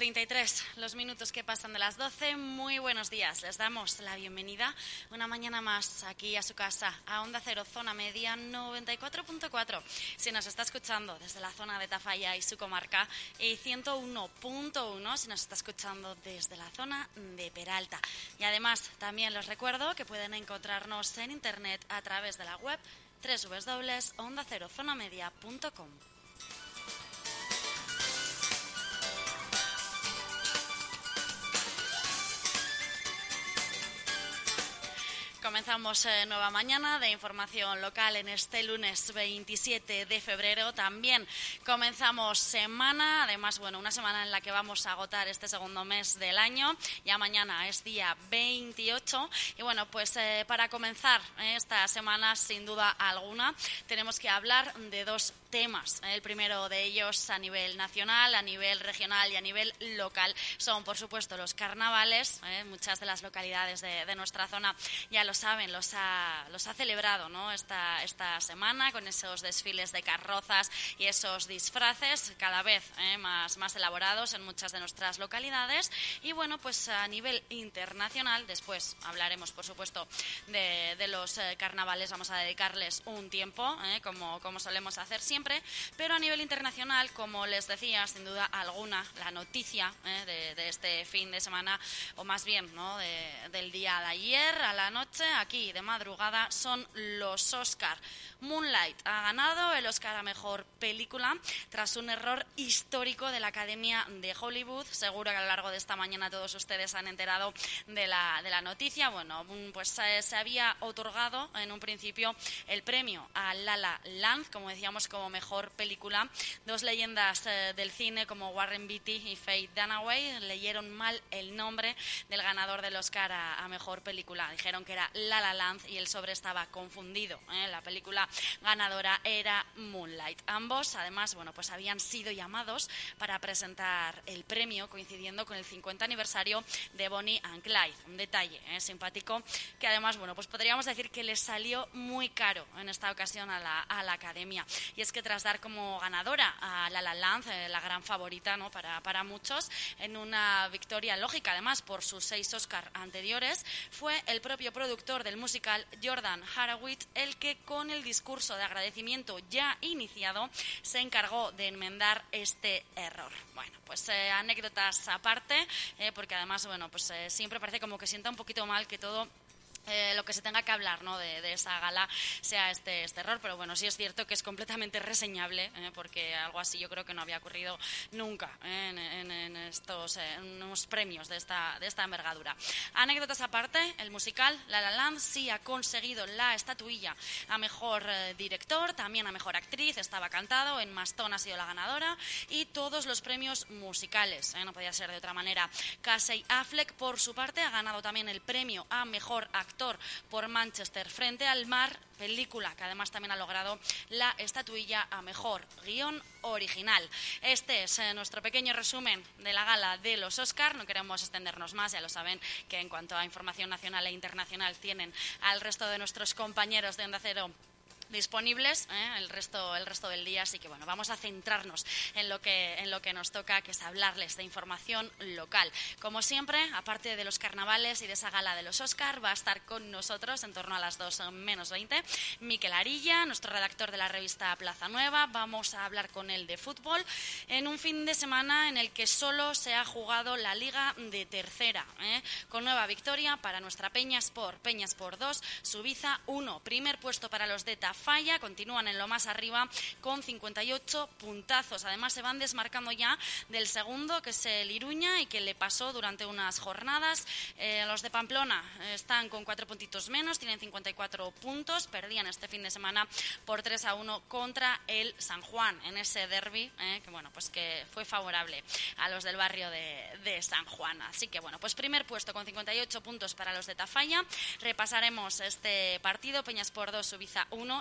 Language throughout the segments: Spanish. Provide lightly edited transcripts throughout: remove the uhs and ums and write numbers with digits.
33, los minutos que pasan de las 12. Muy buenos días, les damos la bienvenida una mañana más aquí a su casa, a Onda Cero, Zona Media 94.4. Si nos está escuchando desde la zona de Tafalla y su comarca, y 101.1 si nos está escuchando desde la zona de Peralta. Y además, también les recuerdo que pueden encontrarnos en internet a través de la web www.ondacerozonamedia.com. Comenzamos nueva mañana de información local en este lunes 27 de febrero. También comenzamos semana, además, una semana en la que vamos a agotar este segundo mes del año. Ya mañana es día 28 y para comenzar esta semana, sin duda alguna, tenemos que hablar de dos temas. El primero de ellos a nivel nacional, a nivel regional y a nivel local son, por supuesto, los carnavales. Muchas de las localidades de nuestra zona ya lo saben, los ha celebrado, ¿no? esta semana con esos desfiles de carrozas y esos disfraces cada vez más elaborados en muchas de nuestras localidades. Y a nivel internacional, después hablaremos, por supuesto, de los carnavales. Vamos a dedicarles un tiempo, como solemos hacer siempre, pero a nivel internacional, como les decía, sin duda alguna, la noticia de este fin de semana, o más bien, ¿no?, del día de ayer a la noche, aquí de madrugada, son los Oscar. Moonlight ha ganado el Oscar a Mejor Película tras un error histórico de la Academia de Hollywood. Seguro que a lo largo de esta mañana todos ustedes han enterado de la noticia. Se había otorgado en un principio el premio a La La Land, como decíamos, como Mejor Película. Dos leyendas del cine como Warren Beatty y Faye Dunaway leyeron mal el nombre del ganador del Oscar a Mejor Película. Dijeron que era La La Land y el sobre estaba confundido. La película ganadora era Moonlight. Ambos, además, habían sido llamados para presentar el premio coincidiendo con el 50 aniversario de Bonnie and Clyde. Un detalle simpático que además, podríamos decir que les salió muy caro en esta ocasión a la Academia. Y es que tras dar como ganadora a La La Land, la gran favorita, ¿no?, para muchos, en una victoria lógica además por sus 6 Oscar anteriores, fue el propio productor del musical, Jordan Harawitz, el que con el discurso de agradecimiento ya iniciado se encargó de enmendar este error. Anécdotas aparte, porque además siempre parece como que sienta un poquito mal que todo lo que se tenga que hablar, ¿no?, de esa gala sea este error, pero sí es cierto que es completamente reseñable, porque algo así yo creo que no había ocurrido nunca en unos premios de esta envergadura. Anécdotas aparte, el musical La La Land sí ha conseguido la estatuilla a Mejor Director, también a Mejor Actriz, estaba cantado, Emma Stone ha sido la ganadora, y todos los premios musicales, no podía ser de otra manera. Casey Affleck, por su parte, ha ganado también el premio a Mejor Actor por Manchester frente al mar, película que además también ha logrado la estatuilla a Mejor Guión Original. Este es nuestro pequeño resumen de la gala de los Oscar. No queremos extendernos más, ya lo saben que en cuanto a información nacional e internacional tienen al resto de nuestros compañeros de Onda Cero disponibles el resto del día, así que vamos a centrarnos en lo que nos toca, que es hablarles de información local. Como siempre, aparte de los carnavales y de esa gala de los Oscar, va a estar con nosotros en torno a las 2:20 Miquel Arilla, nuestro redactor de la revista Plaza Nueva. Vamos a hablar con él de fútbol en un fin de semana en el que solo se ha jugado la Liga de Tercera, con nueva victoria para nuestra Peñasport 2, Subiza 1. Primer puesto para los de Tafalla, continúan en lo más arriba con 58 puntazos. Además se van desmarcando ya del segundo, que es el Iruña, y que le pasó durante unas jornadas. Los de Pamplona están con 4 puntitos menos, tienen 54 puntos, perdían este fin de semana por 3-1 contra el San Juan en ese derbi, que fue favorable a los del barrio de San Juan. Así que primer puesto con 58 puntos para los de Tafalla. Repasaremos este partido, Peñasport 2, Subiza 1,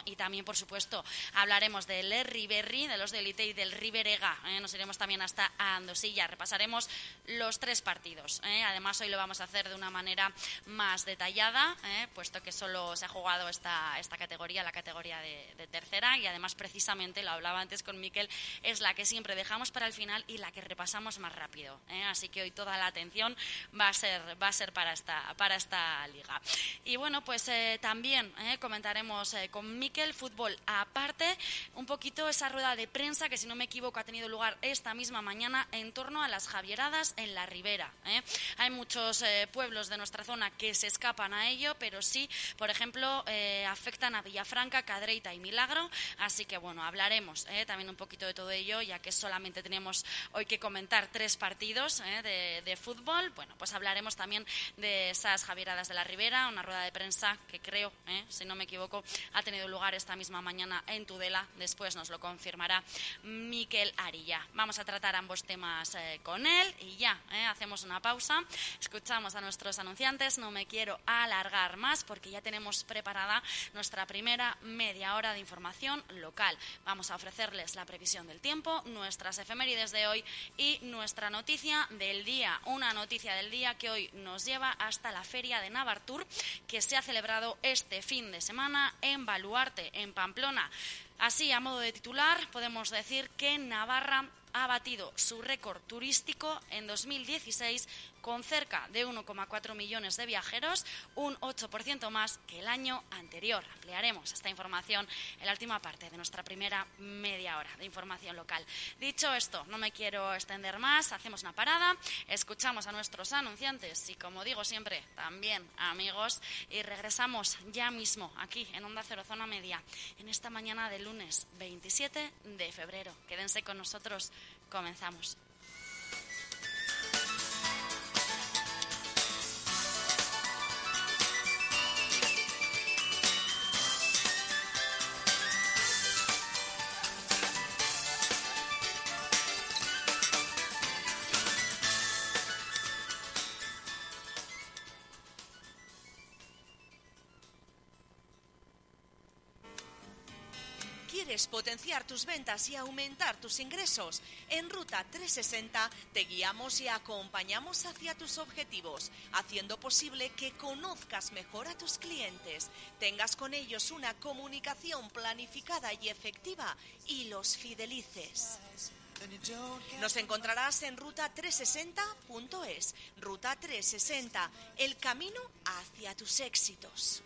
y también, por supuesto, hablaremos del Erriberri, de los de Elite y del Riberega. Nos iremos también hasta Andosilla. Repasaremos los 3 partidos. Además, hoy lo vamos a hacer de una manera más detallada, puesto que solo se ha jugado esta categoría, la categoría de tercera, y además, precisamente, lo hablaba antes con Miquel, es la que siempre dejamos para el final y la que repasamos más rápido. Así que hoy toda la atención va a ser para esta liga. Y bueno, pues también comentaremos con Miquel, fútbol aparte, un poquito esa rueda de prensa que, si no me equivoco, ha tenido lugar esta misma mañana en torno a las Javieradas en la Ribera. Hay muchos pueblos de nuestra zona que se escapan a ello, pero sí, por ejemplo, afectan a Villafranca, Cadreita y Milagro, así que bueno, hablaremos también un poquito de todo ello, ya que solamente tenemos hoy que comentar 3 partidos de fútbol. Bueno, pues hablaremos también de esas Javieradas de la Ribera, una rueda de prensa que creo, si no me equivoco, ha tenido lugar esta misma mañana en Tudela. Después nos lo confirmará Miquel Arilla. Vamos a tratar ambos temas con él y ya, hacemos una pausa, escuchamos a nuestros anunciantes. No me quiero alargar más porque ya tenemos preparada nuestra primera media hora de información local. Vamos a ofrecerles la previsión del tiempo, nuestras efemérides de hoy y nuestra noticia del día. Una noticia del día que hoy nos lleva hasta la Feria de Navartur, que se ha celebrado este fin de semana en Baluarte, en Pamplona. Así, a modo de titular, podemos decir que Navarra ha batido su récord turístico en 2016 con cerca de 1,4 millones de viajeros, un 8% más que el año anterior. Ampliaremos esta información en la última parte de nuestra primera media hora de información local. Dicho esto, no me quiero extender más, hacemos una parada, escuchamos a nuestros anunciantes y, como digo siempre, también amigos, y regresamos ya mismo aquí en Onda Cero Zona Media en esta mañana de lunes 27 de febrero. Quédense con nosotros, comenzamos. ¿Quieres potenciar tus ventas y aumentar tus ingresos? En Ruta 360 te guiamos y acompañamos hacia tus objetivos, haciendo posible que conozcas mejor a tus clientes, tengas con ellos una comunicación planificada y efectiva y los fidelices. Nos encontrarás en ruta360.es. Ruta 360, el camino hacia tus éxitos.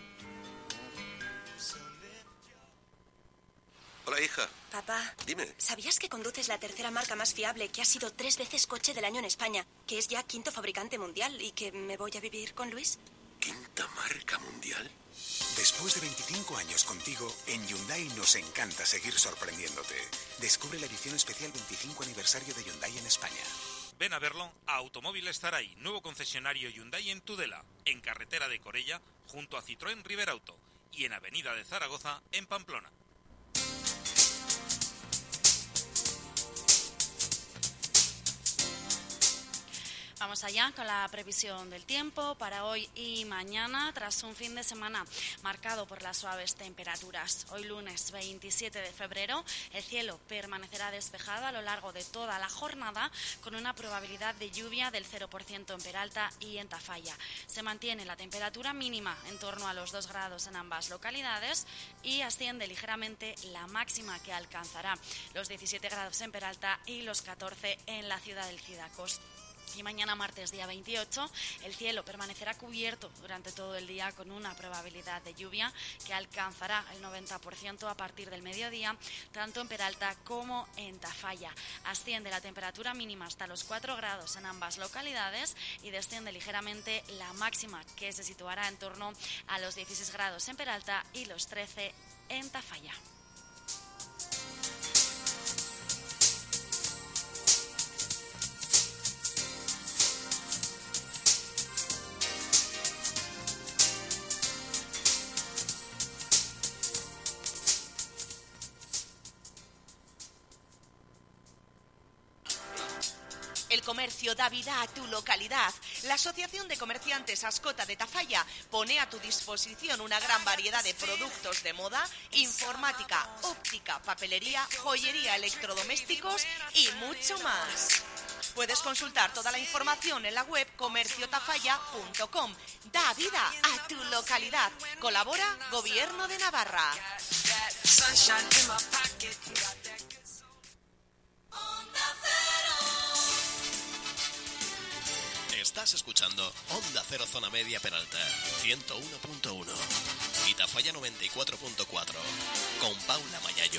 Hola, hija. Papá. Dime. ¿Sabías que conduces la tercera marca más fiable, que ha sido 3 veces coche del año en España, que es ya 5º fabricante mundial y que me voy a vivir con Luis? ¿5ª marca mundial? Después de 25 años contigo, en Hyundai nos encanta seguir sorprendiéndote. Descubre la edición especial 25 aniversario de Hyundai en España. Ven a verlo a Automóviles Zaraí, nuevo concesionario Hyundai en Tudela, en carretera de Corella, junto a Citroën Riberauto, y en avenida de Zaragoza, en Pamplona. Vamos allá con la previsión del tiempo para hoy y mañana, tras un fin de semana marcado por las suaves temperaturas. Hoy lunes 27 de febrero, el cielo permanecerá despejado a lo largo de toda la jornada, con una probabilidad de lluvia del 0% en Peralta y en Tafalla. Se mantiene la temperatura mínima en torno a los 2 grados en ambas localidades y asciende ligeramente la máxima, que alcanzará los 17 grados en Peralta y los 14 en la ciudad del Cidacos. Y mañana martes, día 28, el cielo permanecerá cubierto durante todo el día, con una probabilidad de lluvia que alcanzará el 90% a partir del mediodía, tanto en Peralta como en Tafalla. Asciende la temperatura mínima hasta los 4 grados en ambas localidades y desciende ligeramente la máxima, que se situará en torno a los 16 grados en Peralta y los 13 en Tafalla. El comercio comercio da vida a tu localidad. La Asociación de Comerciantes Ascota de Tafalla pone a tu disposición una gran variedad de productos de moda, informática, óptica, papelería, joyería, electrodomésticos y mucho más. Puedes consultar toda la información en la web comerciotafalla.com. Da vida a tu localidad. Colabora Gobierno de Navarra. Estás escuchando Onda Cero Zona Media Peralta 101.1 y Tafalla 94.4 con Paula Mayayo.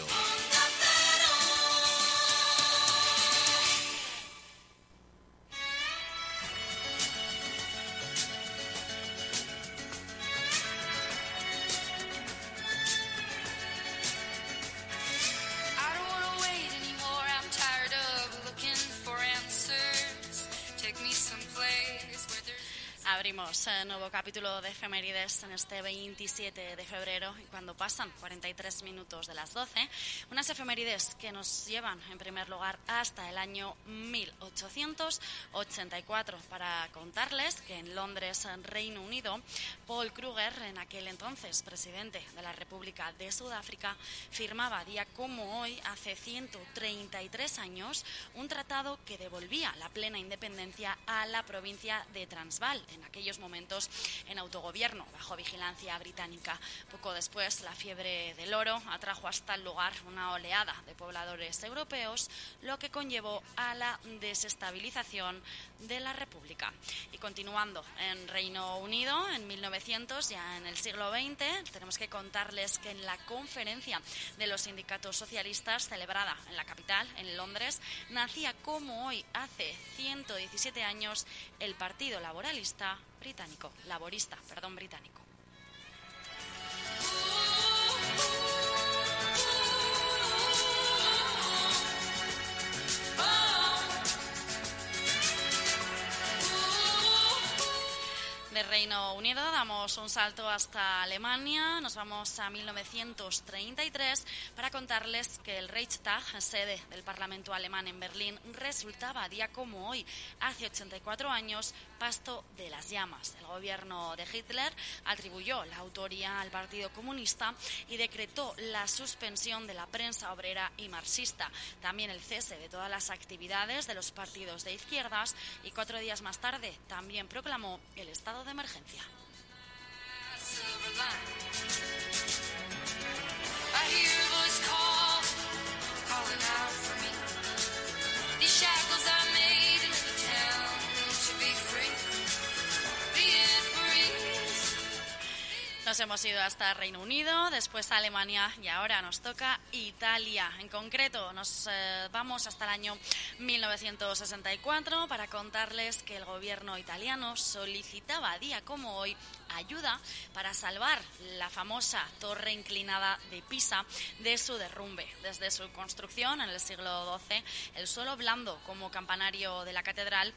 Abrimos nuevo capítulo de efemérides en este 27 de febrero y cuando pasan 43 minutos de las 12, unas efemérides que nos llevan en primer lugar hasta el año 1884 para contarles que en Londres, Reino Unido, Paul Kruger, en aquel entonces presidente de la República de Sudáfrica, firmaba día como hoy, hace 133 años, un tratado que devolvía la plena independencia a la provincia de Transvaal, en aquellos momentos en autogobierno, bajo vigilancia británica. Poco después, la fiebre del oro atrajo hasta el lugar una oleada de pobladores europeos, lo que conllevó a la desestabilización de la República. Y continuando en Reino Unido, en 1900, ya en el siglo XX, tenemos que contarles que en la conferencia de los sindicatos socialistas celebrada en la capital, en Londres, nacía como hoy, hace 117 años, el Partido Laborista británico. De Reino Unido damos un salto hasta Alemania, nos vamos a 1933 para contarles que el Reichstag, sede del Parlamento alemán en Berlín, resultaba día como hoy, hace 84 años, pasto de las llamas. El gobierno de Hitler atribuyó la autoría al Partido Comunista y decretó la suspensión de la prensa obrera y marxista, también el cese de todas las actividades de los partidos de izquierdas y 4 días más tarde también proclamó el estado de emergencia. Nos hemos ido hasta Reino Unido, después a Alemania y ahora nos toca Italia. En concreto, nos vamos hasta el año 1964 para contarles que el gobierno italiano solicitaba, día como hoy, ayuda para salvar la famosa torre inclinada de Pisa de su derrumbe. Desde su construcción en el siglo XII, el suelo blando como campanario de la catedral,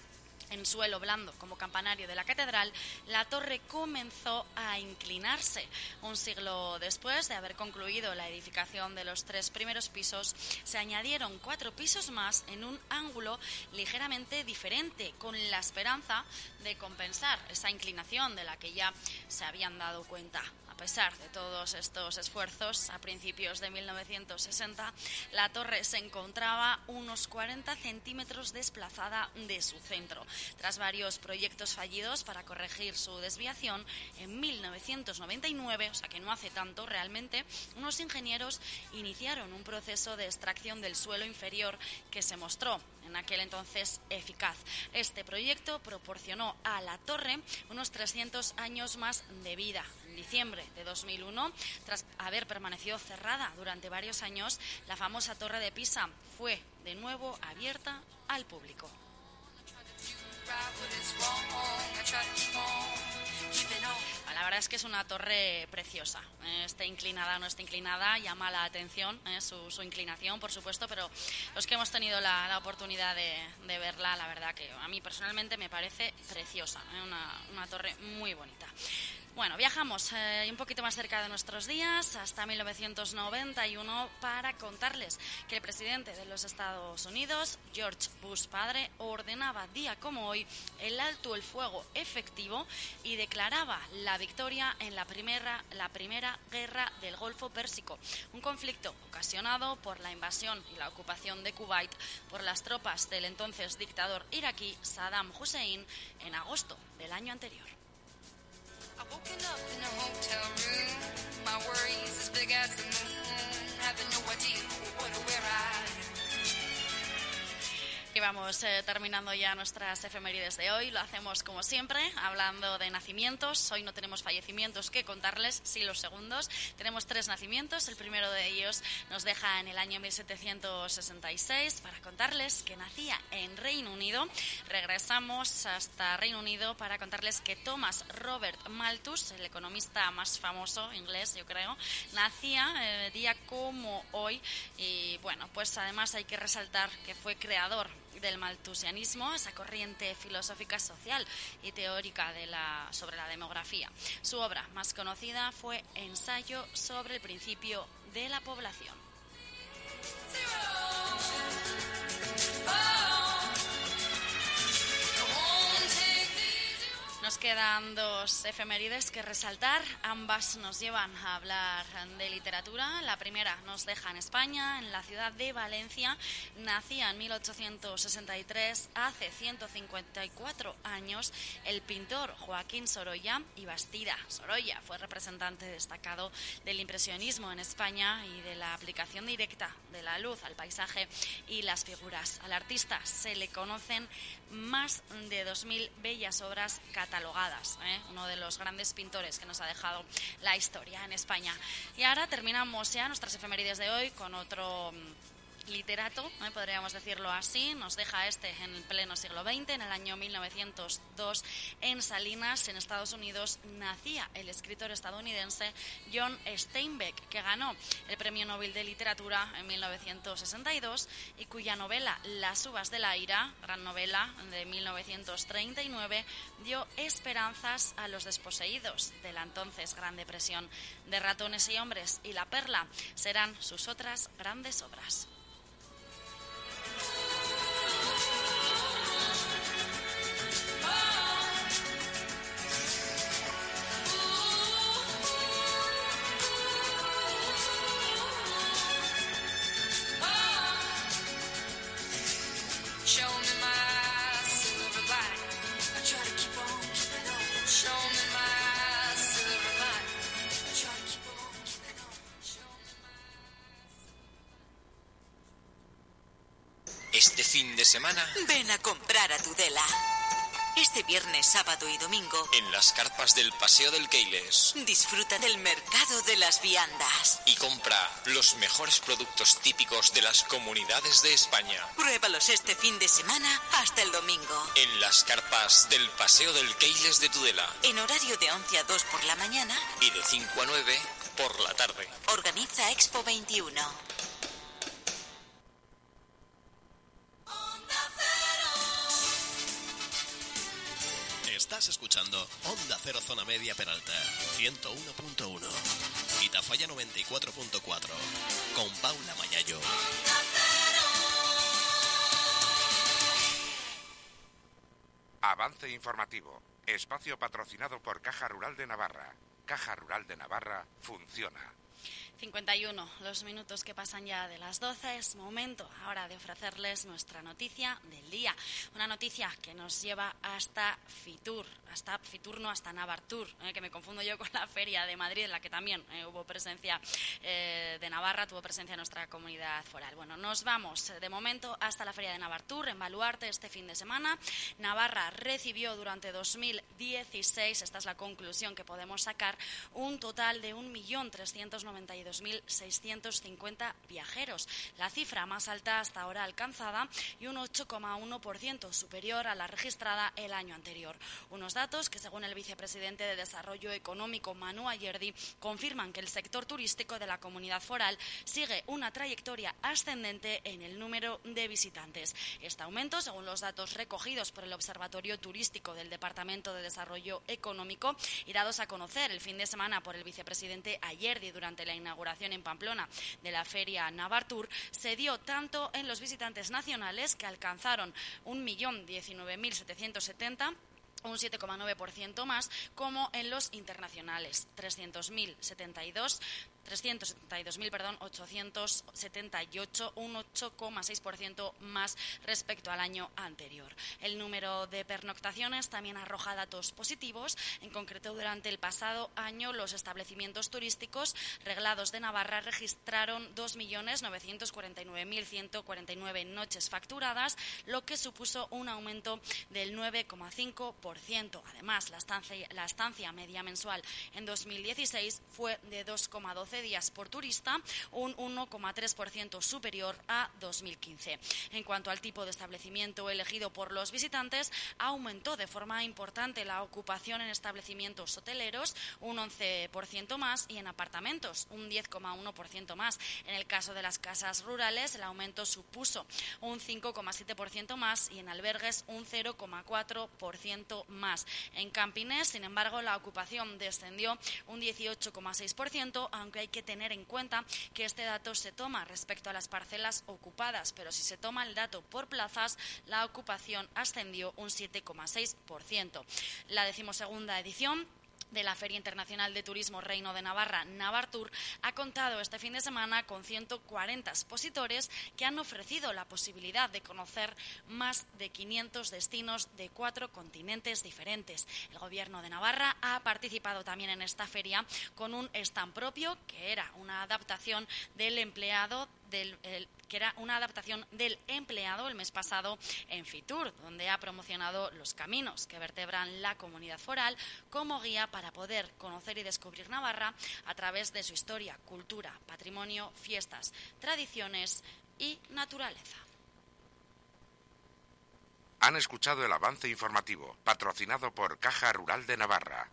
la torre comenzó a inclinarse. Un siglo después de haber concluido la edificación de los 3 primeros pisos, se añadieron 4 pisos más en un ángulo ligeramente diferente, con la esperanza de compensar esa inclinación de la que ya se habían dado cuenta. A pesar de todos estos esfuerzos, a principios de 1960, la torre se encontraba unos 40 centímetros desplazada de su centro. Tras varios proyectos fallidos para corregir su desviación, en 1999, o sea que no hace tanto realmente, unos ingenieros iniciaron un proceso de extracción del suelo inferior que se mostró en aquel entonces eficaz. Este proyecto proporcionó a la torre unos 300 años más de vida. En diciembre de 2001, tras haber permanecido cerrada durante varios años, la famosa Torre de Pisa fue de nuevo abierta al público. La verdad es que es una torre preciosa. Esté inclinada o no esté inclinada, llama la atención su inclinación, por supuesto, pero los que hemos tenido la oportunidad de verla, la verdad que a mí personalmente me parece preciosa, una torre muy bonita. Bueno, viajamos un poquito más cerca de nuestros días, hasta 1991, para contarles que el presidente de los Estados Unidos, George Bush padre, ordenaba día como hoy el alto el fuego efectivo y declaraba la victoria en la primera guerra del Golfo Pérsico, un conflicto ocasionado por la invasión y la ocupación de Kuwait por las tropas del entonces dictador iraquí Saddam Hussein en agosto del año anterior. Y vamos terminando ya nuestras efemérides de hoy. Lo hacemos como siempre, hablando de nacimientos. Hoy no tenemos fallecimientos que contarles, sí los segundos. Tenemos 3 nacimientos. El primero de ellos nos deja en el año 1766 para contarles que nacía en Reino Unido. Regresamos hasta Reino Unido para contarles que Thomas Robert Malthus, el economista más famoso inglés, yo creo, nacía día como hoy. Y bueno, pues además hay que resaltar que fue creador del malthusianismo, esa corriente filosófica social y teórica sobre la demografía. Su obra más conocida fue Ensayo sobre el principio de la población. Nos quedan 2 efemérides que resaltar. Ambas nos llevan a hablar de literatura. La primera nos deja en España, en la ciudad de Valencia. Nacía en 1863, hace 154 años, el pintor Joaquín Sorolla y Bastida. Sorolla fue representante destacado del impresionismo en España y de la aplicación directa de la luz al paisaje y las figuras. Al artista se le conocen más de 2.000 bellas obras catalogadas, uno de los grandes pintores que nos ha dejado la historia en España. Y ahora terminamos ya nuestras efemérides de hoy con otro literato, podríamos decirlo así. Nos deja en el pleno siglo XX, en el año 1902, en Salinas, en Estados Unidos, nacía el escritor estadounidense John Steinbeck, que ganó el Premio Nobel de Literatura en 1962 y cuya novela Las uvas de la ira, gran novela de 1939, dio esperanzas a los desposeídos de la entonces Gran Depresión. De Ratones y hombres y La perla serán sus otras grandes obras. Este fin de semana, ven a comprar a Tudela. Este viernes, sábado y domingo, en las carpas del Paseo del Keiles, disfruta del mercado de las viandas y compra los mejores productos típicos de las comunidades de España. Pruébalos este fin de semana hasta el domingo. En las carpas del Paseo del Keiles de Tudela. En horario de 11 a 2 por la mañana y de 5 a 9 por la tarde. Organiza Expo 21. Estás escuchando Onda Cero Zona Media Peralta, 101.1 y Tafalla 94.4 con Paula Mayayo. Avance informativo. Espacio patrocinado por Caja Rural de Navarra. Caja Rural de Navarra funciona. 51, los minutos que pasan ya de las 12, es momento ahora de ofrecerles nuestra noticia del día. Una noticia que nos lleva hasta Fitur, hasta Navartur, que me confundo yo con la Feria de Madrid, en la que también hubo presencia de Navarra, tuvo presencia nuestra comunidad foral. Bueno, nos vamos de momento hasta la Feria de Navartur, en Baluarte, este fin de semana. Navarra recibió durante 2016, esta es la conclusión que podemos sacar, un total de 1.390.000 292.650 viajeros, la cifra más alta hasta ahora alcanzada y un 8,1% superior a la registrada el año anterior. Unos datos que, según el vicepresidente de Desarrollo Económico, Manu Ayerdi, confirman que el sector turístico de la comunidad foral sigue una trayectoria ascendente en el número de visitantes. Este aumento, según los datos recogidos por el Observatorio Turístico del Departamento de Desarrollo Económico y dados a conocer el fin de semana por el vicepresidente Ayerdi durante la inauguración en Pamplona de la feria Navartur, se dio tanto en los visitantes nacionales, que alcanzaron 1.019.770, un 7,9% más, como en los internacionales, 372.878, un 8,6% más respecto al año anterior. El número de pernoctaciones también arroja datos positivos. En concreto, durante el pasado año, los establecimientos turísticos reglados de Navarra registraron 2.949.149 noches facturadas, lo que supuso un aumento del 9,5%. Además, la estancia media mensual en 2016 fue de 2,12 días por turista, un 1,3% superior a 2015. En cuanto al tipo de establecimiento elegido por los visitantes, aumentó de forma importante la ocupación en establecimientos hoteleros, un 11% más, y en apartamentos, un 10,1% más. En el caso de las casas rurales, el aumento supuso un 5,7% más y en albergues un 0,4% más. En campines, sin embargo, la ocupación descendió un 18,6%, aunque hay que tener en cuenta que este dato se toma respecto a las parcelas ocupadas, pero si se toma el dato por plazas, la ocupación ascendió un 7,6%. La 12ª edición de la Feria Internacional de Turismo Reino de Navarra, Navartur, ha contado este fin de semana con 140 expositores que han ofrecido la posibilidad de conocer más de 500 destinos de 4 continentes diferentes. El Gobierno de Navarra ha participado también en esta feria con un stand propio, que era una adaptación del empleado el mes pasado en Fitur, donde ha promocionado los caminos que vertebran la comunidad foral como guía para poder conocer y descubrir Navarra a través de su historia, cultura, patrimonio, fiestas, tradiciones y naturaleza. Han escuchado el avance informativo, patrocinado por Caja Rural de Navarra.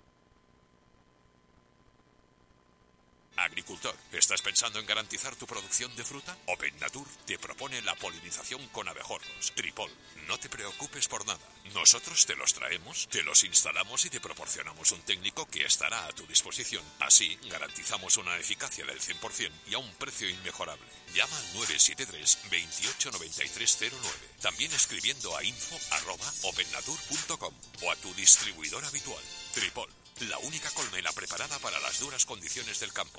Agricultor, ¿estás pensando en garantizar tu producción de fruta? Open Natur te propone la polinización con abejorros. Tripol, no te preocupes por nada. Nosotros te los traemos, te los instalamos y te proporcionamos un técnico que estará a tu disposición. Así, garantizamos una eficacia del 100% y a un precio inmejorable. Llama al 973 28 9309. También escribiendo a info@opennatur.com o a tu distribuidor habitual. Tripol, la única colmena preparada para las duras condiciones del campo.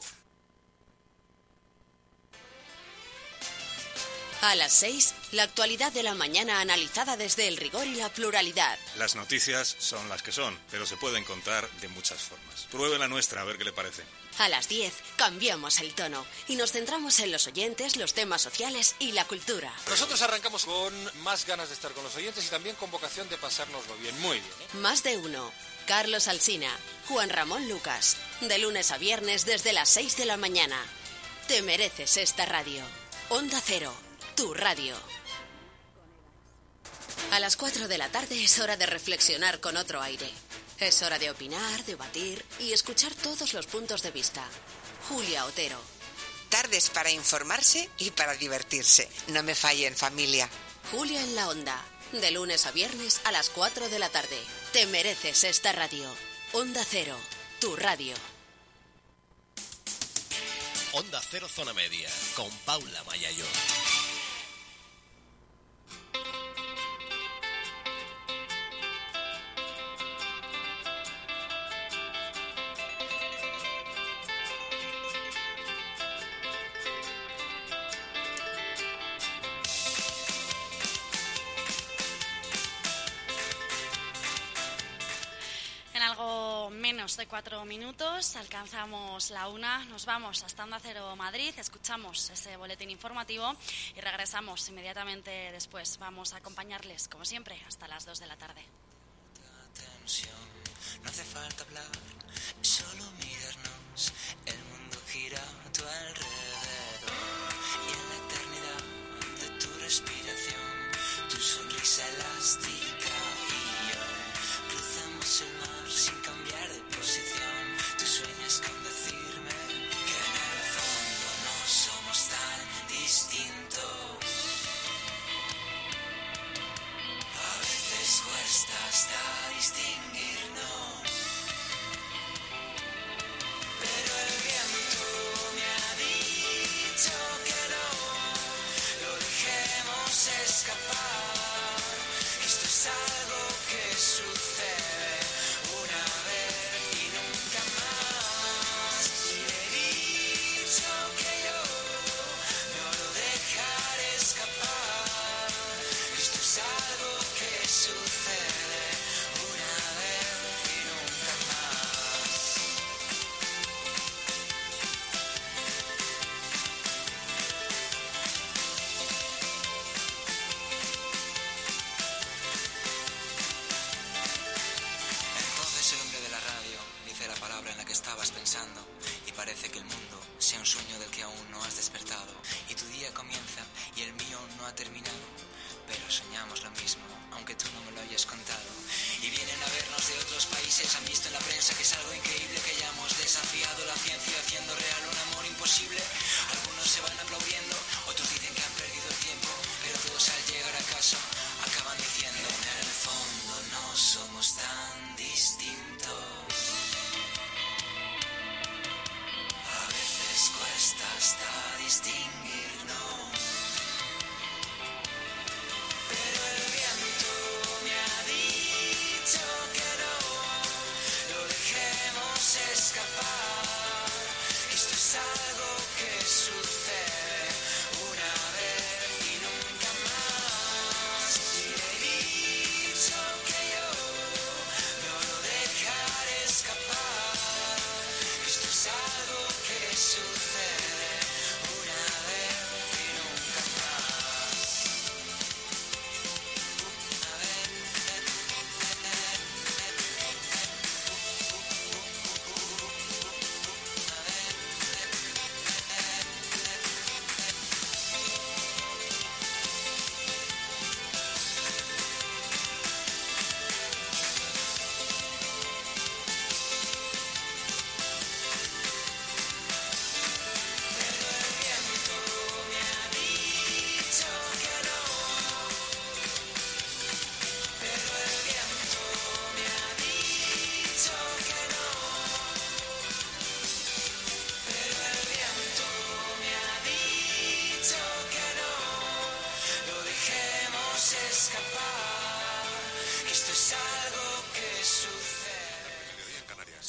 A las 6, la actualidad de la mañana analizada desde el rigor y la pluralidad. Las noticias son las que son, pero se pueden contar de muchas formas. Pruebe la nuestra, a ver qué le parece. A las 10, cambiamos el tono y nos centramos en los oyentes, los temas sociales y la cultura. Nosotros arrancamos con más ganas de estar con los oyentes y también con vocación de pasárnoslo bien. Muy bien, ¿eh? Más de uno. Carlos Alsina, Juan Ramón Lucas. De lunes a viernes desde las 6 de la mañana. Te mereces esta radio. Onda Cero, tu radio. A las 4 de la tarde es hora de reflexionar con otro aire. Es hora de opinar, debatir y escuchar todos los puntos de vista. Julia Otero. Tardes para informarse y para divertirse. No me fallen, familia. Julia en la Onda. De lunes a viernes a las 4 de la tarde. Te mereces esta radio. Onda Cero, tu radio. Onda Cero Zona Media, con Paula Mayayo. De 4 minutos, alcanzamos la 1, nos vamos hasta Onda Cero Madrid, escuchamos ese boletín informativo y regresamos inmediatamente después. Vamos a acompañarles, como siempre, hasta las 2 de la tarde. No hace falta hablar, solo mirarnos, el mundo gira. gira a tu alrededor y en la eternidad de tu respiración, tu sonrisa elástica y yo cruzamos el mar sin cambiar de posición. Tú sueñas con decirme que en el fondo no somos tan distintos. A veces cuesta hasta distinguirnos, pero el viento me ha dicho que no lo dejemos escapar, que esto es algo que sucede una vez y nunca más. Y le he dicho que yo no lo dejaré escapar, que esto es algo que sucede una vez y nunca más. Entonces el hombre de la radio dice la palabra en la que estabas pensando y parece que el mundo sea un sueño del que aún no has despertado y tu día comienza y el mío no ha terminado, pero soñamos lo mismo aunque tú no me lo hayas contado. Y vienen a vernos de otros países, han visto en la prensa que es algo increíble, que hayamos desafiado la ciencia haciendo real un amor imposible. Algunos se van aplaudiendo, otros dicen que han perdido el tiempo, pero todos al llegar a casa acaban diciendo en el fondo no somos tan distintos. A veces cuesta hasta distinguirnos, pero el viento me ha dicho que no lo dejemos escapar, que esto es algo que sucede una vez y nunca más. Y le he dicho que yo no lo dejaré escapar, que esto es algo que sucede una vez y nunca más. Escapar, que esto es algo que sucede. Mediodía en Canarias.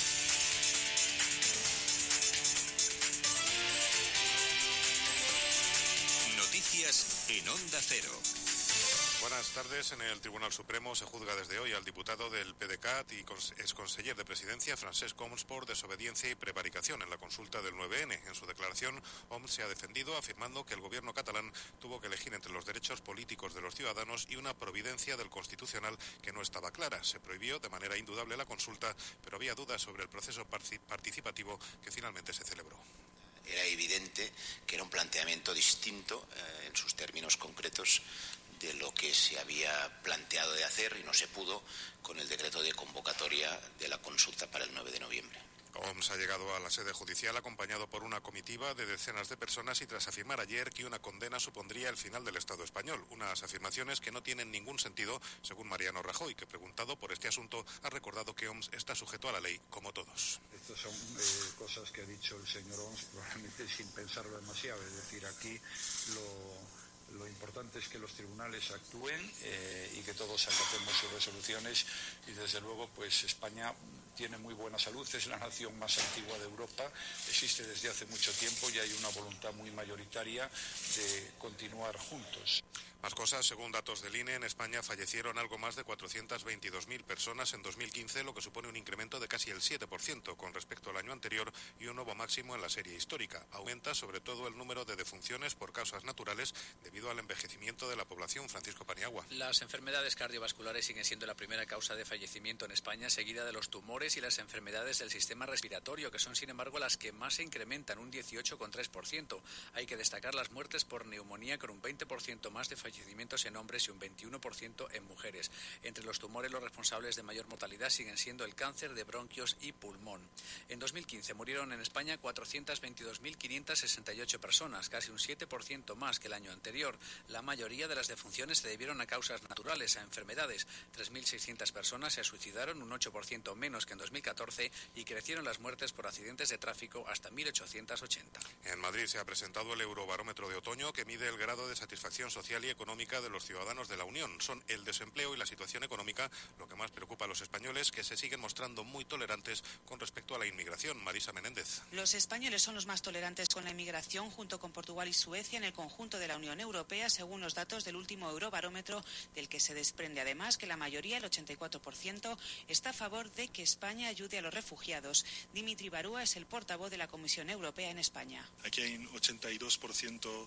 Noticias en Onda Cero. Buenas tardes. En el Tribunal Supremo se juzga desde hoy al diputado del PDeCAT y exconseller de Presidencia, Francesc Homs, por desobediencia y prevaricación en la consulta del 9N. En su declaración, Homs se ha defendido afirmando que el gobierno catalán tuvo que elegir entre los derechos políticos de los ciudadanos y una providencia del Constitucional que no estaba clara. Se prohibió de manera indudable la consulta, pero había dudas sobre el proceso participativo que finalmente se celebró. Era evidente que era un planteamiento distinto en sus términos concretos de lo que se había planteado de hacer y no se pudo con el decreto de convocatoria de la consulta para el 9 de noviembre. Homs ha llegado a la sede judicial acompañado por una comitiva de decenas de personas y tras afirmar ayer que una condena supondría el final del Estado español. Unas afirmaciones que no tienen ningún sentido, según Mariano Rajoy, que preguntado por este asunto ha recordado que Homs está sujeto a la ley como todos. Estas son cosas que ha dicho el señor Homs probablemente sin pensarlo demasiado. Es decir, aquí lo importante es que los tribunales actúen y que todos acatemos sus resoluciones y desde luego pues España tiene muy buena salud, es la nación más antigua de Europa, existe desde hace mucho tiempo y hay una voluntad muy mayoritaria de continuar juntos. Más cosas, según datos del INE, en España fallecieron algo más de 422.000 personas en 2015, lo que supone un incremento de casi el 7% con respecto al año anterior y un nuevo máximo en la serie histórica. Aumenta sobre todo el número de defunciones por causas naturales debido al envejecimiento de la población. Francisco Paniagua. Las enfermedades cardiovasculares siguen siendo la primera causa de fallecimiento en España, seguida de los tumores y las enfermedades del sistema respiratorio, que son sin embargo las que más se incrementan, un 18,3%. Hay que destacar las muertes por neumonía, con un 20% más de fallecimientos en hombres y un 21% en mujeres. Entre los tumores, los responsables de mayor mortalidad siguen siendo el cáncer de bronquios y pulmón. En 2015 murieron en España 422.568 personas, casi un 7% más que el año anterior. La mayoría de las defunciones se debieron a causas naturales, a enfermedades. 3.600 personas se suicidaron, un 8% menos que en 2014, y crecieron las muertes por accidentes de tráfico hasta 1.880. En Madrid se ha presentado el Eurobarómetro de otoño, que mide el grado de satisfacción social y económica de los ciudadanos de la Unión. Son el desempleo y la situación económica lo que más preocupa a los españoles, que se siguen mostrando muy tolerantes con respecto a la inmigración. Marisa Menéndez. Los españoles son los más tolerantes con la inmigración, junto con Portugal y Suecia, en el conjunto de la Unión Europea, según los datos del último Eurobarómetro, del que se desprende además que la mayoría, el 84%, está a favor de que España ayude a los refugiados. Dimitri Barúa es el portavoz de la Comisión Europea en España. Aquí hay un 82%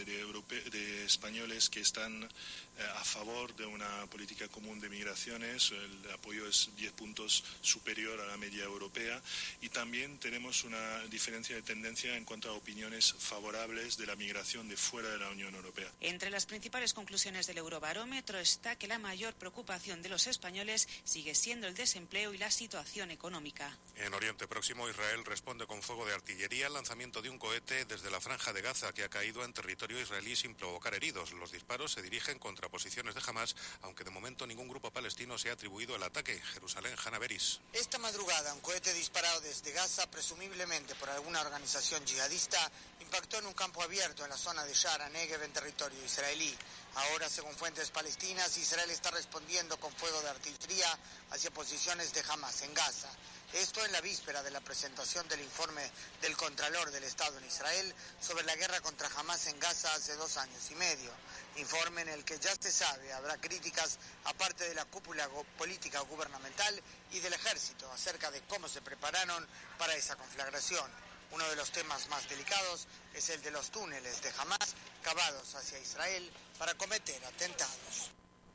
de españoles que están a favor de una política común de migraciones. El apoyo es 10 puntos superior a la media europea, y también tenemos una diferencia de tendencia en cuanto a opiniones favorables de la migración de fuera de la Unión Europea. Entre las principales conclusiones del Eurobarómetro está que la mayor preocupación de los españoles sigue siendo el desempleo y la situación económica. En Oriente Próximo, Israel responde con fuego de artillería al lanzamiento de un cohete desde la Franja de Gaza, que ha caído en territorio israelí sin provocar heridos. Los disparos se dirigen contra posiciones de Hamás, aunque de momento ningún grupo palestino se ha atribuido el ataque. Jerusalén, Hanna Beris. Esta madrugada, un cohete disparado desde Gaza, presumiblemente por alguna organización yihadista, impactó en un campo abierto en la zona de Shara Negev, en territorio israelí. Ahora, según fuentes palestinas, Israel está respondiendo con fuego de artillería hacia posiciones de Hamás en Gaza. Esto en la víspera de la presentación del informe del Contralor del Estado en Israel sobre la guerra contra Hamás en Gaza hace 2 años y medio. Informe en el que ya se sabe habrá críticas aparte de la cúpula política gubernamental y del ejército acerca de cómo se prepararon para esa conflagración. Uno de los temas más delicados es el de los túneles de Hamás cavados hacia Israel para cometer atentados.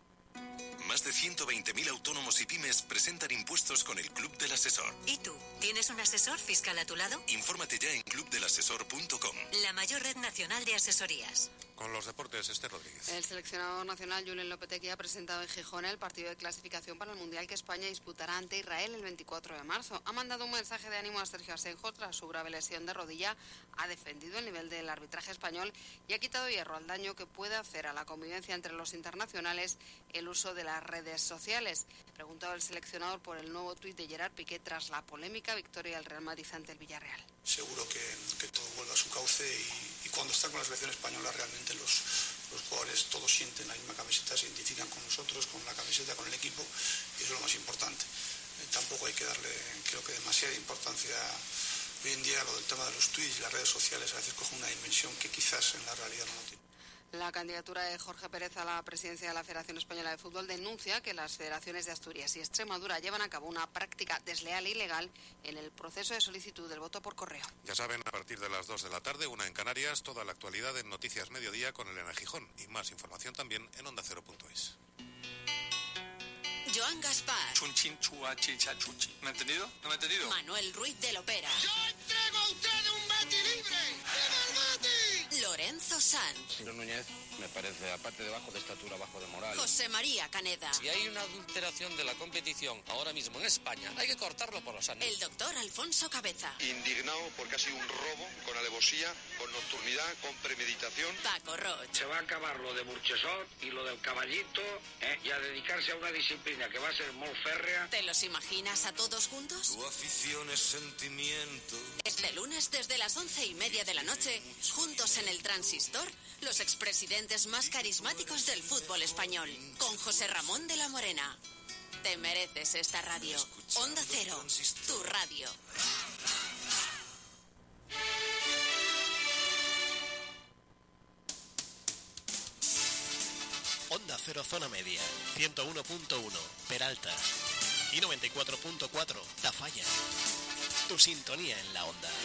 Más de 120.000 autónomos y pymes presentan impuestos con el Club del Asesor. ¿Y tú? ¿Tienes un asesor fiscal a tu lado? Infórmate ya en clubdelasesor.com. La mayor red nacional de asesorías. Con los deportes, Esther Rodríguez. El seleccionador nacional Julen Lopetegui ha presentado en Gijón el partido de clasificación para el Mundial que España disputará ante Israel el 24 de marzo. Ha mandado un mensaje de ánimo a Sergio Asenjo tras su grave lesión de rodilla, ha defendido el nivel del arbitraje español y ha quitado hierro al daño que puede hacer a la convivencia entre los internacionales el uso de las redes sociales. Preguntado el seleccionador por el nuevo tuit de Gerard Piqué tras la polémica victoria del Real Madrid ante el Villarreal. Seguro que todo vuelve a su cauce y cuando está con la selección española realmente los jugadores todos sienten la misma camiseta, se identifican con nosotros, con la camiseta, con el equipo, y eso es lo más importante. Tampoco hay que darle, creo que, demasiada importancia hoy en día a lo del tema de los tweets y las redes sociales. A veces coge una dimensión que quizás en la realidad no tiene. La candidatura de Jorge Pérez a la presidencia de la Federación Española de Fútbol denuncia que las federaciones de Asturias y Extremadura llevan a cabo una práctica desleal e ilegal en el proceso de solicitud del voto por correo. Ya saben, a partir de las 2 de la tarde, 1 en Canarias, toda la actualidad en Noticias Mediodía con Elena Gijón. Y más información también en ondacero.es. Joan Gaspar. Chunchín, chua, chicha, chuchi. ¿Me ha entendido? ¿No me ha entendido? Manuel Ruiz de Lopera. ¡Yo entrego a usted un Betty libre! ¡Viva el Betty! Lorenzo Sanz. Señor Núñez, me parece, aparte de bajo de estatura, bajo de moral. José María Caneda. Si hay una adulteración de la competición ahora mismo en España, hay que cortarlo por los años. El doctor Alfonso Cabeza. Indignado porque ha sido un robo con alevosía, con nocturnidad, con premeditación. Paco Roch. Se va a acabar lo de Burchesot y lo del caballito y a dedicarse a una disciplina que va a ser muy férrea. ¿Te los imaginas a todos juntos? Tu afición es sentimiento. Este lunes, desde las 11:30 de la noche, juntos en el Transistor, los expresidentes más carismáticos del fútbol español, con José Ramón de la Morena. Te mereces esta radio. Onda Cero, tu radio. Cero Zona Media, 101.1 Peralta y 94.4 Tafalla. Tu sintonía en la onda.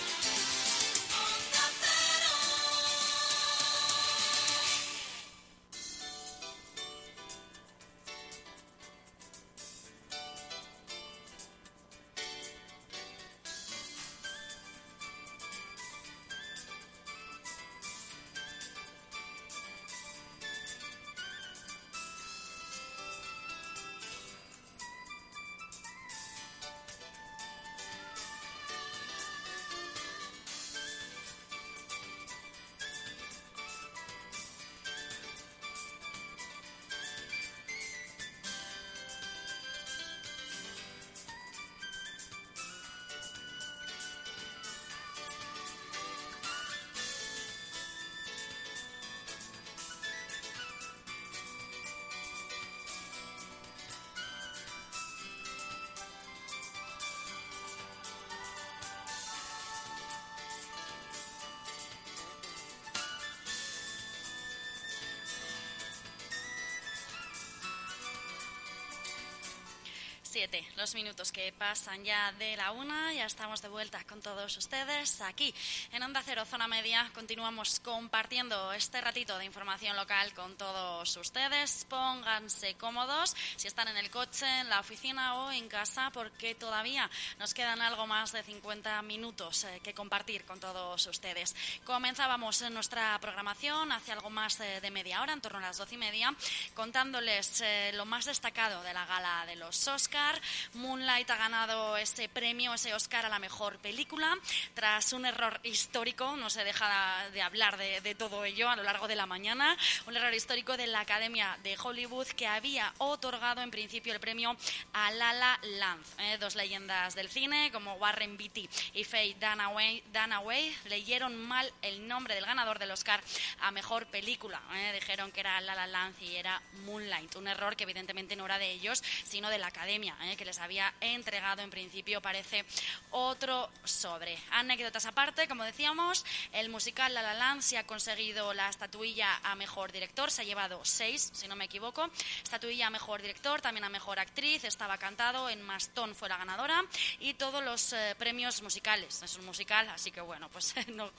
Los minutos que pasan ya de la 1, ya estamos de vuelta con todos ustedes aquí en Onda Cero Zona Media. Continuamos compartiendo este ratito de información local con todos ustedes. Pónganse cómodos si están en el coche, en la oficina o en casa, porque todavía nos quedan algo más de 50 minutos que compartir con todos ustedes. Comenzábamos nuestra programación hace algo más de media hora, en torno a las 12:30, contándoles lo más destacado de la gala de los Oscar. Moonlight ha ganado ese premio, ese Oscar a la mejor película, tras un error histórico. No se deja de hablar de todo ello a lo largo de la mañana. Un error histórico de la Academia de Hollywood, que había otorgado en principio el premio a La La Land. Dos leyendas del cine como Warren Beatty y Faye Dunaway leyeron mal el nombre del ganador del Oscar a mejor película. Dijeron que era La La Land y era Moonlight. Un error que evidentemente no era de ellos, sino de la Academia, que les había entregado en principio, parece, otro sobre. Anécdotas aparte, como decíamos, el musical La La Land se ha conseguido la estatuilla a mejor director, se ha llevado 6, si no me equivoco. Estatuilla a mejor director, también a mejor actriz, estaba cantado, Emma Stone fue la ganadora, y todos los premios musicales. Es un musical, así que bueno, pues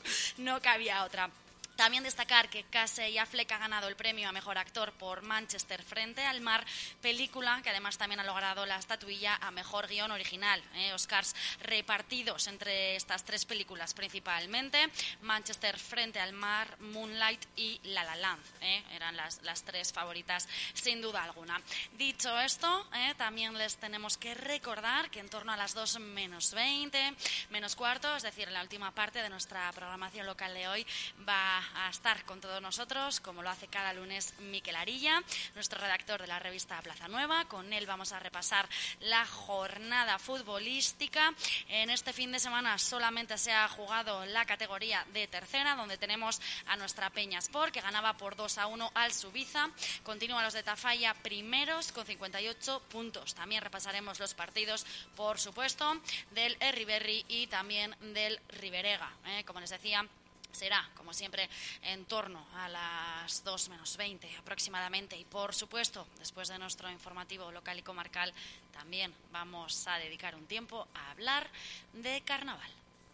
no cabía otra. También destacar que Casey Affleck ha ganado el premio a Mejor Actor por Manchester frente al mar, película que además también ha logrado la estatuilla a Mejor Guión Original. Oscars repartidos entre estas tres películas principalmente: Manchester frente al mar, Moonlight y La La Land. Eran las tres favoritas sin duda alguna. Dicho esto, también les tenemos que recordar que en torno a las 2 menos 20, menos cuarto, es decir, en la última parte de nuestra programación local de hoy, va a estar con todos nosotros, como lo hace cada lunes, Miquel Arilla, nuestro redactor de la revista Plaza Nueva. Con él vamos a repasar la jornada futbolística. En este fin de semana solamente se ha jugado la categoría de tercera, donde tenemos a nuestra Peña Sport, que ganaba por 2-1 al Subiza. Continúan los de Tafalla primeros con 58 puntos. También repasaremos los partidos, por supuesto, del Erriberri y también del Riberega. Como les decía, será, como siempre, en torno a las 2 menos 20 aproximadamente. Y, por supuesto, después de nuestro informativo local y comarcal, también vamos a dedicar un tiempo a hablar de carnaval.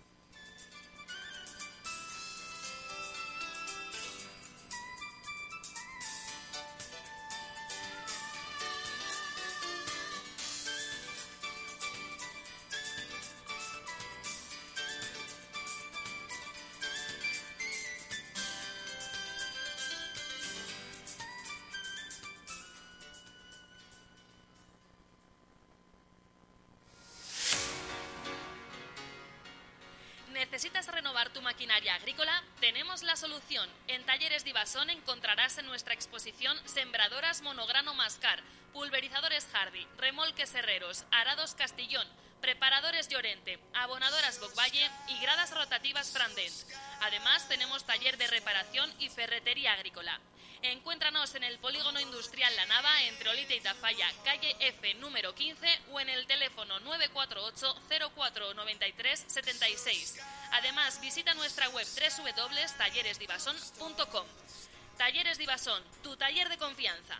¿Necesitas renovar tu maquinaria agrícola? Tenemos la solución. En Talleres Divasón encontrarás en nuestra exposición sembradoras monograno Mascar, pulverizadores Hardy, remolques Herreros, arados Castillón, preparadores Llorente, abonadoras Bocvalle y gradas rotativas Frandent. Además, tenemos taller de reparación y ferretería agrícola. Encuéntranos en el Polígono Industrial La Nava, entre Olite y Tafalla, calle F número 15, o en el teléfono 948 04 93 76. Además, visita nuestra web www.talleresdivasón.com. Talleres Divasón, tu taller de confianza.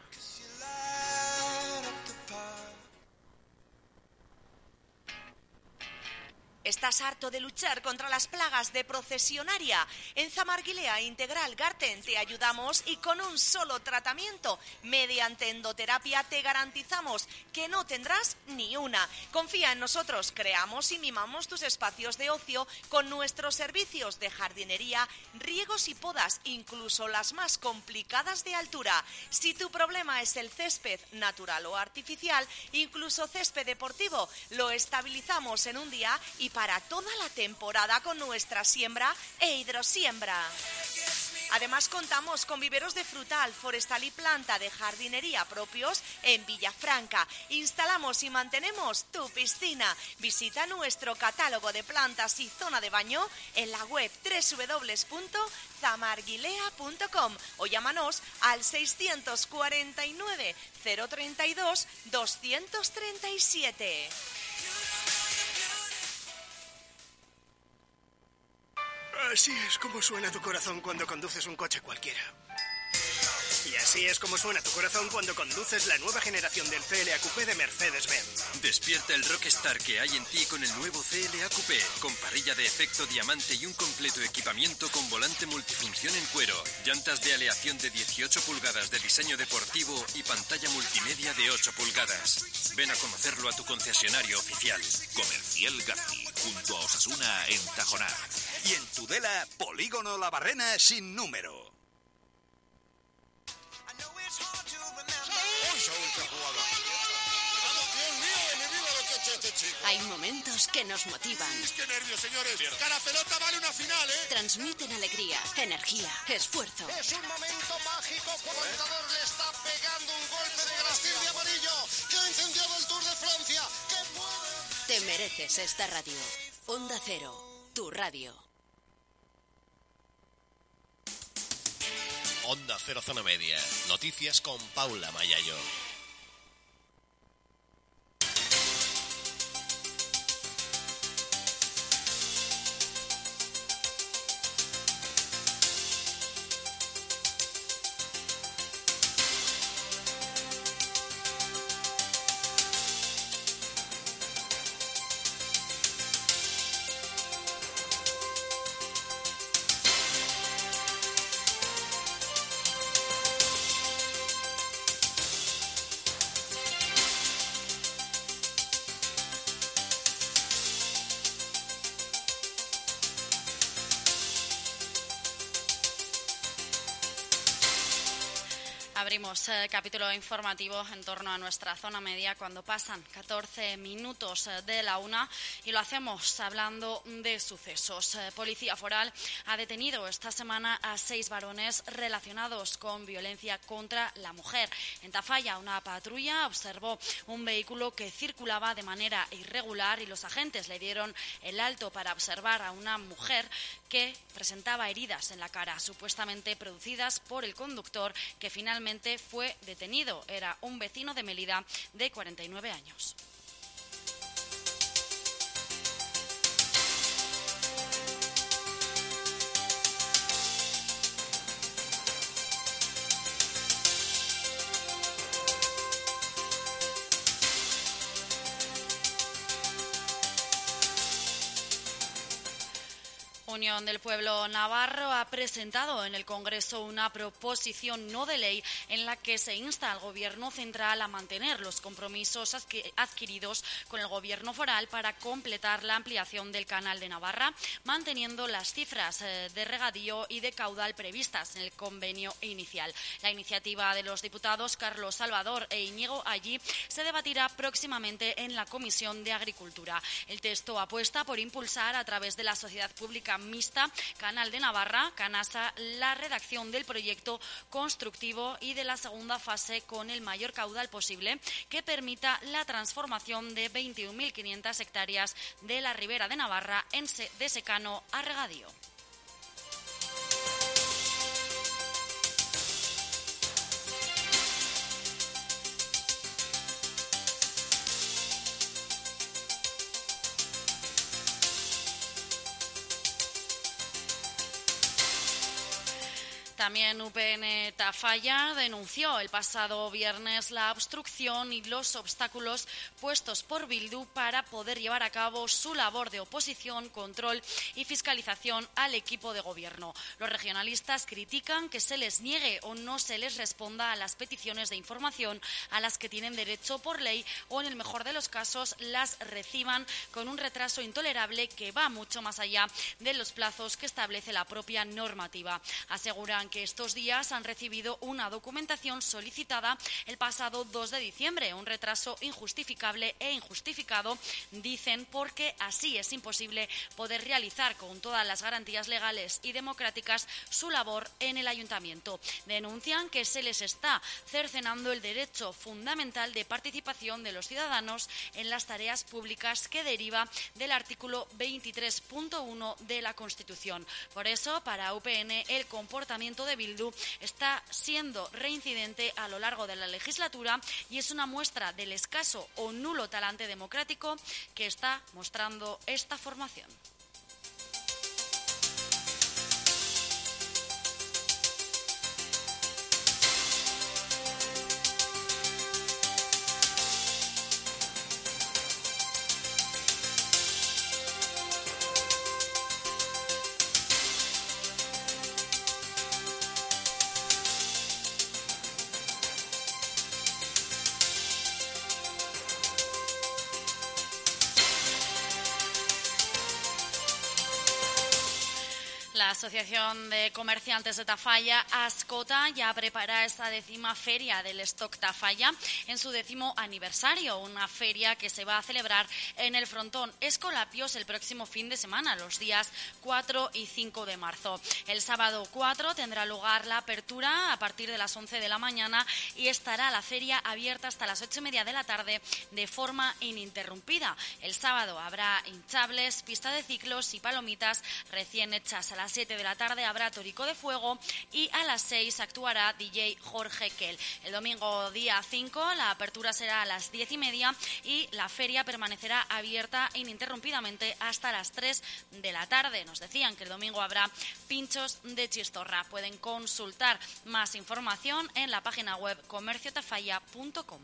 ¿Estás harto de luchar contra las plagas de procesionaria? En Zamarguilea Integral Garten te ayudamos y con un solo tratamiento, mediante endoterapia, te garantizamos que no tendrás ni una. Confía en nosotros, creamos y mimamos tus espacios de ocio con nuestros servicios de jardinería, riegos y podas, incluso las más complicadas de altura. Si tu problema es el césped natural o artificial, incluso césped deportivo, lo estabilizamos en un día y para toda la temporada con nuestra siembra e hidrosiembra. Además contamos con viveros de frutal, forestal y planta de jardinería propios en Villafranca. Instalamos y mantenemos tu piscina. Visita nuestro catálogo de plantas y zona de baño en la web www.zamarguilea.com o llámanos al 649 032 237. Así es como suena tu corazón cuando conduces un coche cualquiera. Y así es como suena tu corazón cuando conduces la nueva generación del CLA Coupé de Mercedes-Benz. Despierta el rockstar que hay en ti con el nuevo CLA Coupé, con parrilla de efecto diamante y un completo equipamiento con volante multifunción en cuero, llantas de aleación de 18 pulgadas de diseño deportivo y pantalla multimedia de 8 pulgadas. Ven a conocerlo a tu concesionario oficial. Comercial García, junto a Osasuna en Tajonar. Y en Tudela, Polígono La Barrena sin número. Hay momentos que nos motivan. ¡Qué nervios, señores! ¡Cada pelota vale una final, eh! Transmiten alegría, energía, esfuerzo. Es un momento mágico cuando el entrenador le está pegando un golpe de Grastil de amarillo que ha incendiado el Tour de Francia. ¡Que mueve! Te mereces esta radio. Onda Cero, tu radio. Onda Cero Zona Media. Noticias con Paula Mayayo. Abrimos capítulo informativo en torno a nuestra zona media cuando pasan 14 minutos de la 1 y lo hacemos hablando de sucesos. Policía Foral ha detenido esta semana a 6 varones relacionados con violencia contra la mujer. En Tafalla, una patrulla observó un vehículo que circulaba de manera irregular y los agentes le dieron el alto para observar a una mujer que presentaba heridas en la cara, supuestamente producidas por el conductor, que finalmente fue detenido. Era un vecino de Mélida de 49 años. Unión del Pueblo Navarro ha presentado en el Congreso una proposición no de ley en la que se insta al Gobierno central a mantener los compromisos adquiridos con el Gobierno foral para completar la ampliación del Canal de Navarra, manteniendo las cifras de regadío y de caudal previstas en el convenio inicial. La iniciativa de los diputados Carlos Salvador e Íñigo Allí se debatirá próximamente en la Comisión de Agricultura. El texto apuesta por impulsar a través de la sociedad pública mixta Canal de Navarra, Canasa, la redacción del proyecto constructivo y de la segunda fase con el mayor caudal posible que permita la transformación de 21.500 hectáreas de la Ribera de Navarra de secano a regadío. también UPN Tafalla denunció el pasado viernes la obstrucción y los obstáculos puestos por Bildu para poder llevar a cabo su labor de oposición, control y fiscalización al equipo de gobierno. Los regionalistas critican que se les niegue o no se les responda a las peticiones de información a las que tienen derecho por ley o, en el mejor de los casos, las reciban con un retraso intolerable que va mucho más allá de los plazos que establece la propia normativa. Aseguran que estos días han recibido una documentación solicitada el pasado 2 de diciembre, un retraso injustificable e injustificado, dicen, porque así es imposible poder realizar con todas las garantías legales y democráticas su labor en el ayuntamiento. Denuncian que se les está cercenando el derecho fundamental de participación de los ciudadanos en las tareas públicas que deriva del artículo 23.1 de la Constitución. Por eso, para UPN, el comportamiento de Bildu está siendo reincidente a lo largo de la legislatura y es una muestra del escaso o nulo talante democrático que está mostrando esta formación. La Asociación de Comerciantes de Tafalla, ASCOTA, ya prepara esta 10ª feria del Stock Tafalla en su 10º aniversario, una feria que se va a celebrar en el Frontón Escolapios el próximo fin de semana, los días 4 y 5 de marzo. El sábado 4 tendrá lugar la apertura a partir de las 11 de la mañana y estará la feria abierta hasta las 8:30 de la tarde de forma ininterrumpida. El sábado habrá hinchables, pista de ciclos y palomitas recién hechas. A las 7 de la tarde habrá torico de fuego y a las 6 actuará DJ Jorge Kell. El domingo día 5 la apertura será a las 10:30 y la feria permanecerá abierta ininterrumpidamente hasta las 3 de la tarde. Nos decían que el domingo habrá pinchos de chistorra. Pueden consultar más información en la página web comerciotafalla.com.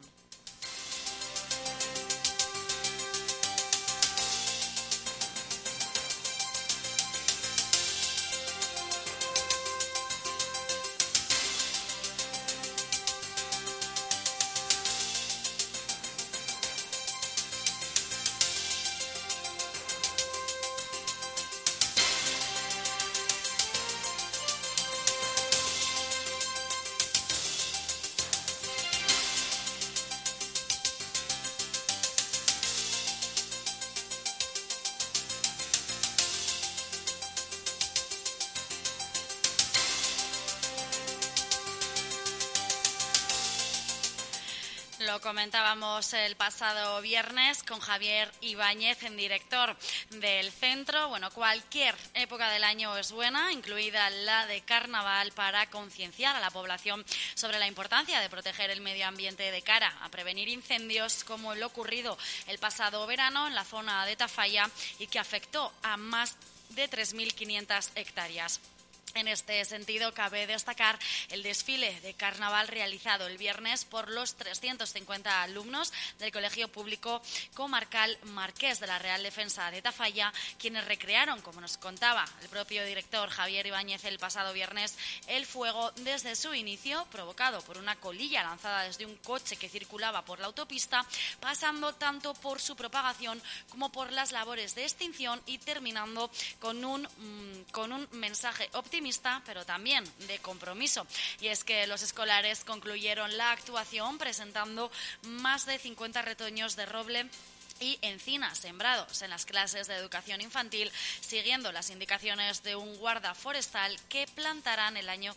Lo comentábamos el pasado viernes con Javier Ibáñez, director del centro. Bueno, cualquier época del año es buena, incluida la de carnaval, para concienciar a la población sobre la importancia de proteger el medio ambiente de cara a prevenir incendios como el ocurrido el pasado verano en la zona de Tafalla y que afectó a más de 3.500 hectáreas. En este sentido, cabe destacar el desfile de carnaval realizado el viernes por los 350 alumnos del Colegio Público Comarcal Marqués de la Real Defensa de Tafalla, quienes recrearon, como nos contaba el propio director Javier Ibáñez el pasado viernes, el fuego desde su inicio, provocado por una colilla lanzada desde un coche que circulaba por la autopista, pasando tanto por su propagación como por las labores de extinción y terminando con un mensaje optimista, pero también de compromiso. Y es que los escolares concluyeron la actuación presentando más de 50 retoños de roble y encinas sembrados en las clases de educación infantil, siguiendo las indicaciones de un guarda forestal que plantarán el año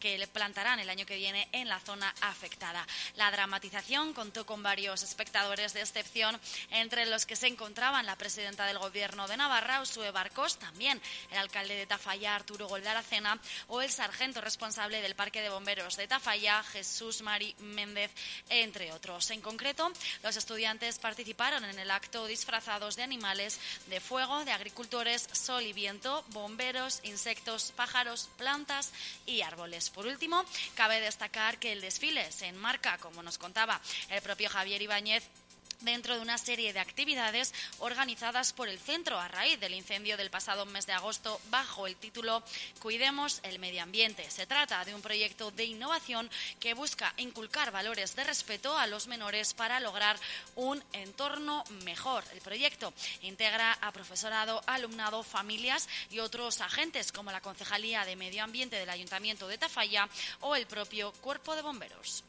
que viene en la zona afectada. La dramatización contó con varios espectadores de excepción, entre los que se encontraban la presidenta del Gobierno de Navarra, Uxue Barkos, también el alcalde de Tafalla, Arturo Goldaracena, o el sargento responsable del Parque de Bomberos de Tafalla, Jesús Mari Méndez, entre otros. En concreto, los estudiantes participaron en el acto disfrazados de animales de fuego, de agricultores, sol y viento, bomberos, insectos, pájaros, plantas y árboles. Por último, cabe destacar que el desfile se enmarca, como nos contaba el propio Javier Ibáñez, dentro de una serie de actividades organizadas por el centro a raíz del incendio del pasado mes de agosto bajo el título Cuidemos el medio ambiente. Se trata de un proyecto de innovación que busca inculcar valores de respeto a los menores para lograr un entorno mejor. El proyecto integra a profesorado, alumnado, familias y otros agentes como la Concejalía de Medio Ambiente del Ayuntamiento de Tafalla o el propio Cuerpo de Bomberos.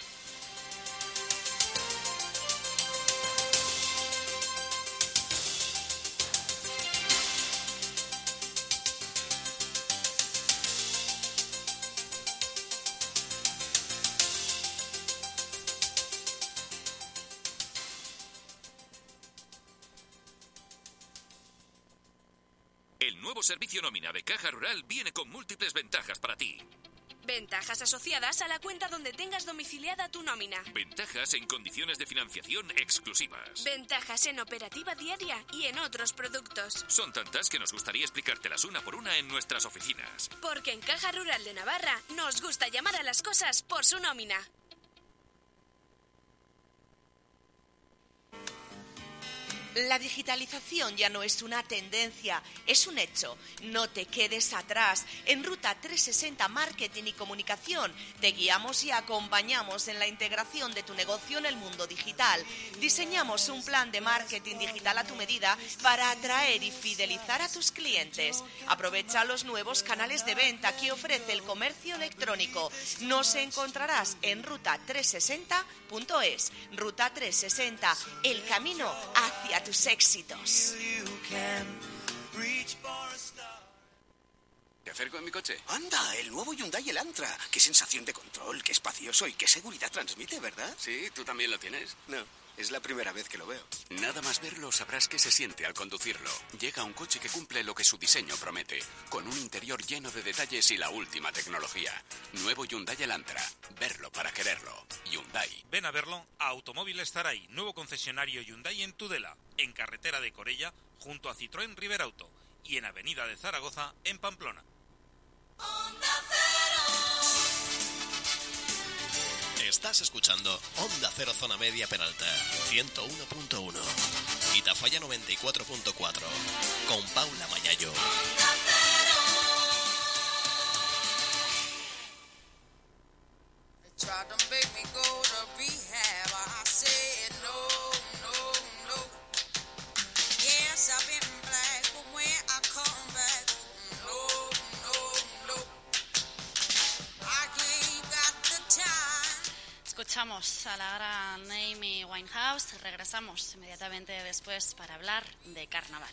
El nuevo servicio nómina de Caja Rural viene con múltiples ventajas para ti. Ventajas asociadas a la cuenta donde tengas domiciliada tu nómina. Ventajas en condiciones de financiación exclusivas. Ventajas en operativa diaria y en otros productos. Son tantas que nos gustaría explicártelas una por una en nuestras oficinas. Porque en Caja Rural de Navarra nos gusta llamar a las cosas por su nómina. La digitalización ya no es una tendencia, es un hecho. No te quedes atrás. En Ruta 360 Marketing y Comunicación te guiamos y acompañamos en la integración de tu negocio en el mundo digital. Diseñamos un plan de marketing digital a tu medida para atraer y fidelizar a tus clientes. Aprovecha los nuevos canales de venta que ofrece el comercio electrónico. Nos encontrarás en ruta360.es. Ruta 360, el camino hacia tus éxitos. ¿Te acerco en mi coche? Anda, el nuevo Hyundai Elantra. Qué sensación de control, qué espacioso y qué seguridad transmite, ¿verdad? Sí, ¿tú también lo tienes? No, es la primera vez que lo veo. Nada más verlo sabrás qué se siente al conducirlo. Llega un coche que cumple lo que su diseño promete, con un interior lleno de detalles y la última tecnología. Nuevo Hyundai Elantra. Verlo para quererlo. Hyundai. Ven a verlo a Automóviles Zaraí, nuevo concesionario Hyundai en Tudela, en carretera de Corella, junto a Citroën Riberauto, y en avenida de Zaragoza, en Pamplona. Estás escuchando Onda Cero Zona Media Peralta 101.1 y Tafalla 94.4 con Paula Mayayo. Escuchamos a la gran Amy Winehouse. Regresamos inmediatamente después para hablar de carnaval.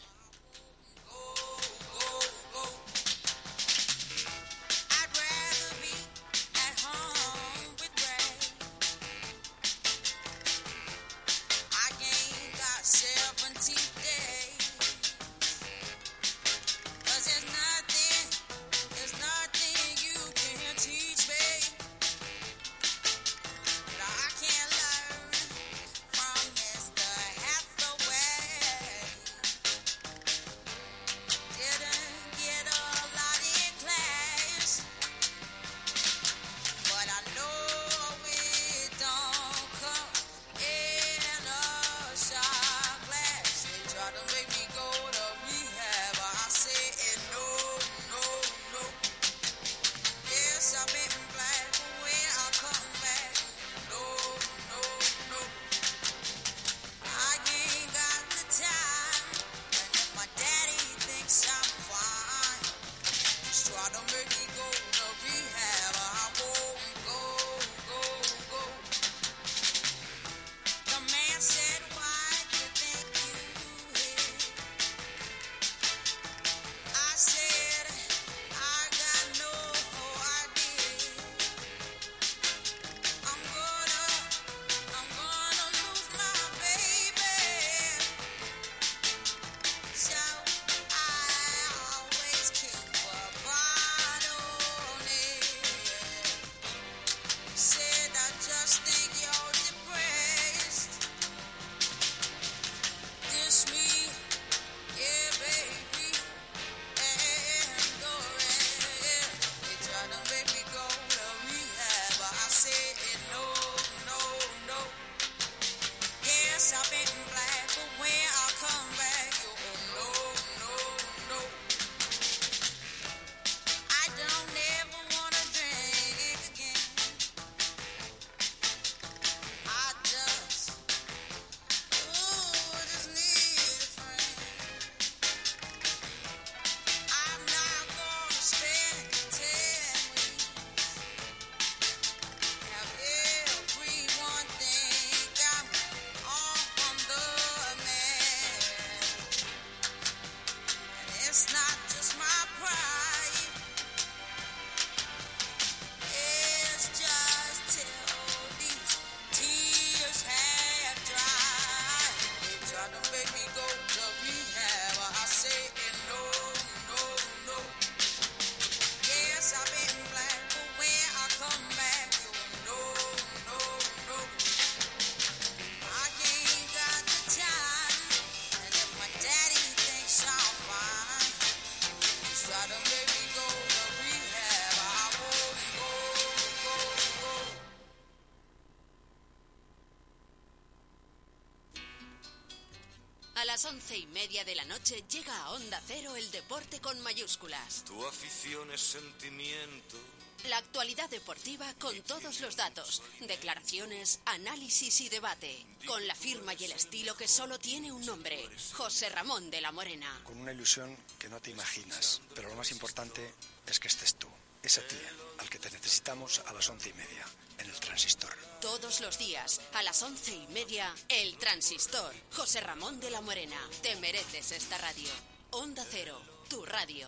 A las 11:30 de la noche llega a Onda Cero el deporte con mayúsculas. Tu afición es sentimiento. La actualidad deportiva con todos los datos, declaraciones, análisis y debate. Con la firma y el estilo que solo tiene un nombre, José Ramón de la Morena. Con una ilusión que no te imaginas, pero lo más importante es que estés tú. Es a ti al que te necesitamos a las 11:30 en el Transistor. Todos los días, a las 11:30, el Transistor. José Ramón de la Morena. Te mereces esta radio. Onda Cero, tu radio.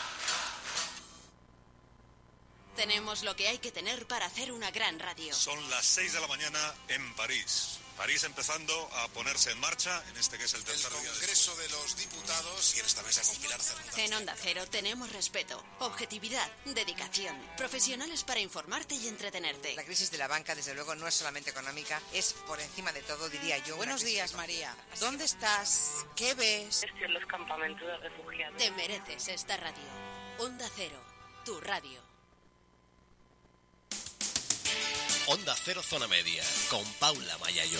Tenemos lo que hay que tener para hacer una gran radio. Son las 6 de la mañana en París. París empezando a ponerse en marcha en este que es el tercer día del Congreso de los Diputados y en esta mesa con Pilar Cernuda. En Onda Cero tenemos respeto, objetividad, dedicación, profesionales para informarte y entretenerte. La crisis de la banca, desde luego, no es solamente económica, es por encima de todo, diría yo. Buenos días, María. ¿Dónde estás? ¿Qué ves? Estoy en los campamentos de refugiados. Te mereces esta radio. Onda Cero, tu radio. Onda Cero Zona Media, con Paula Mayayo.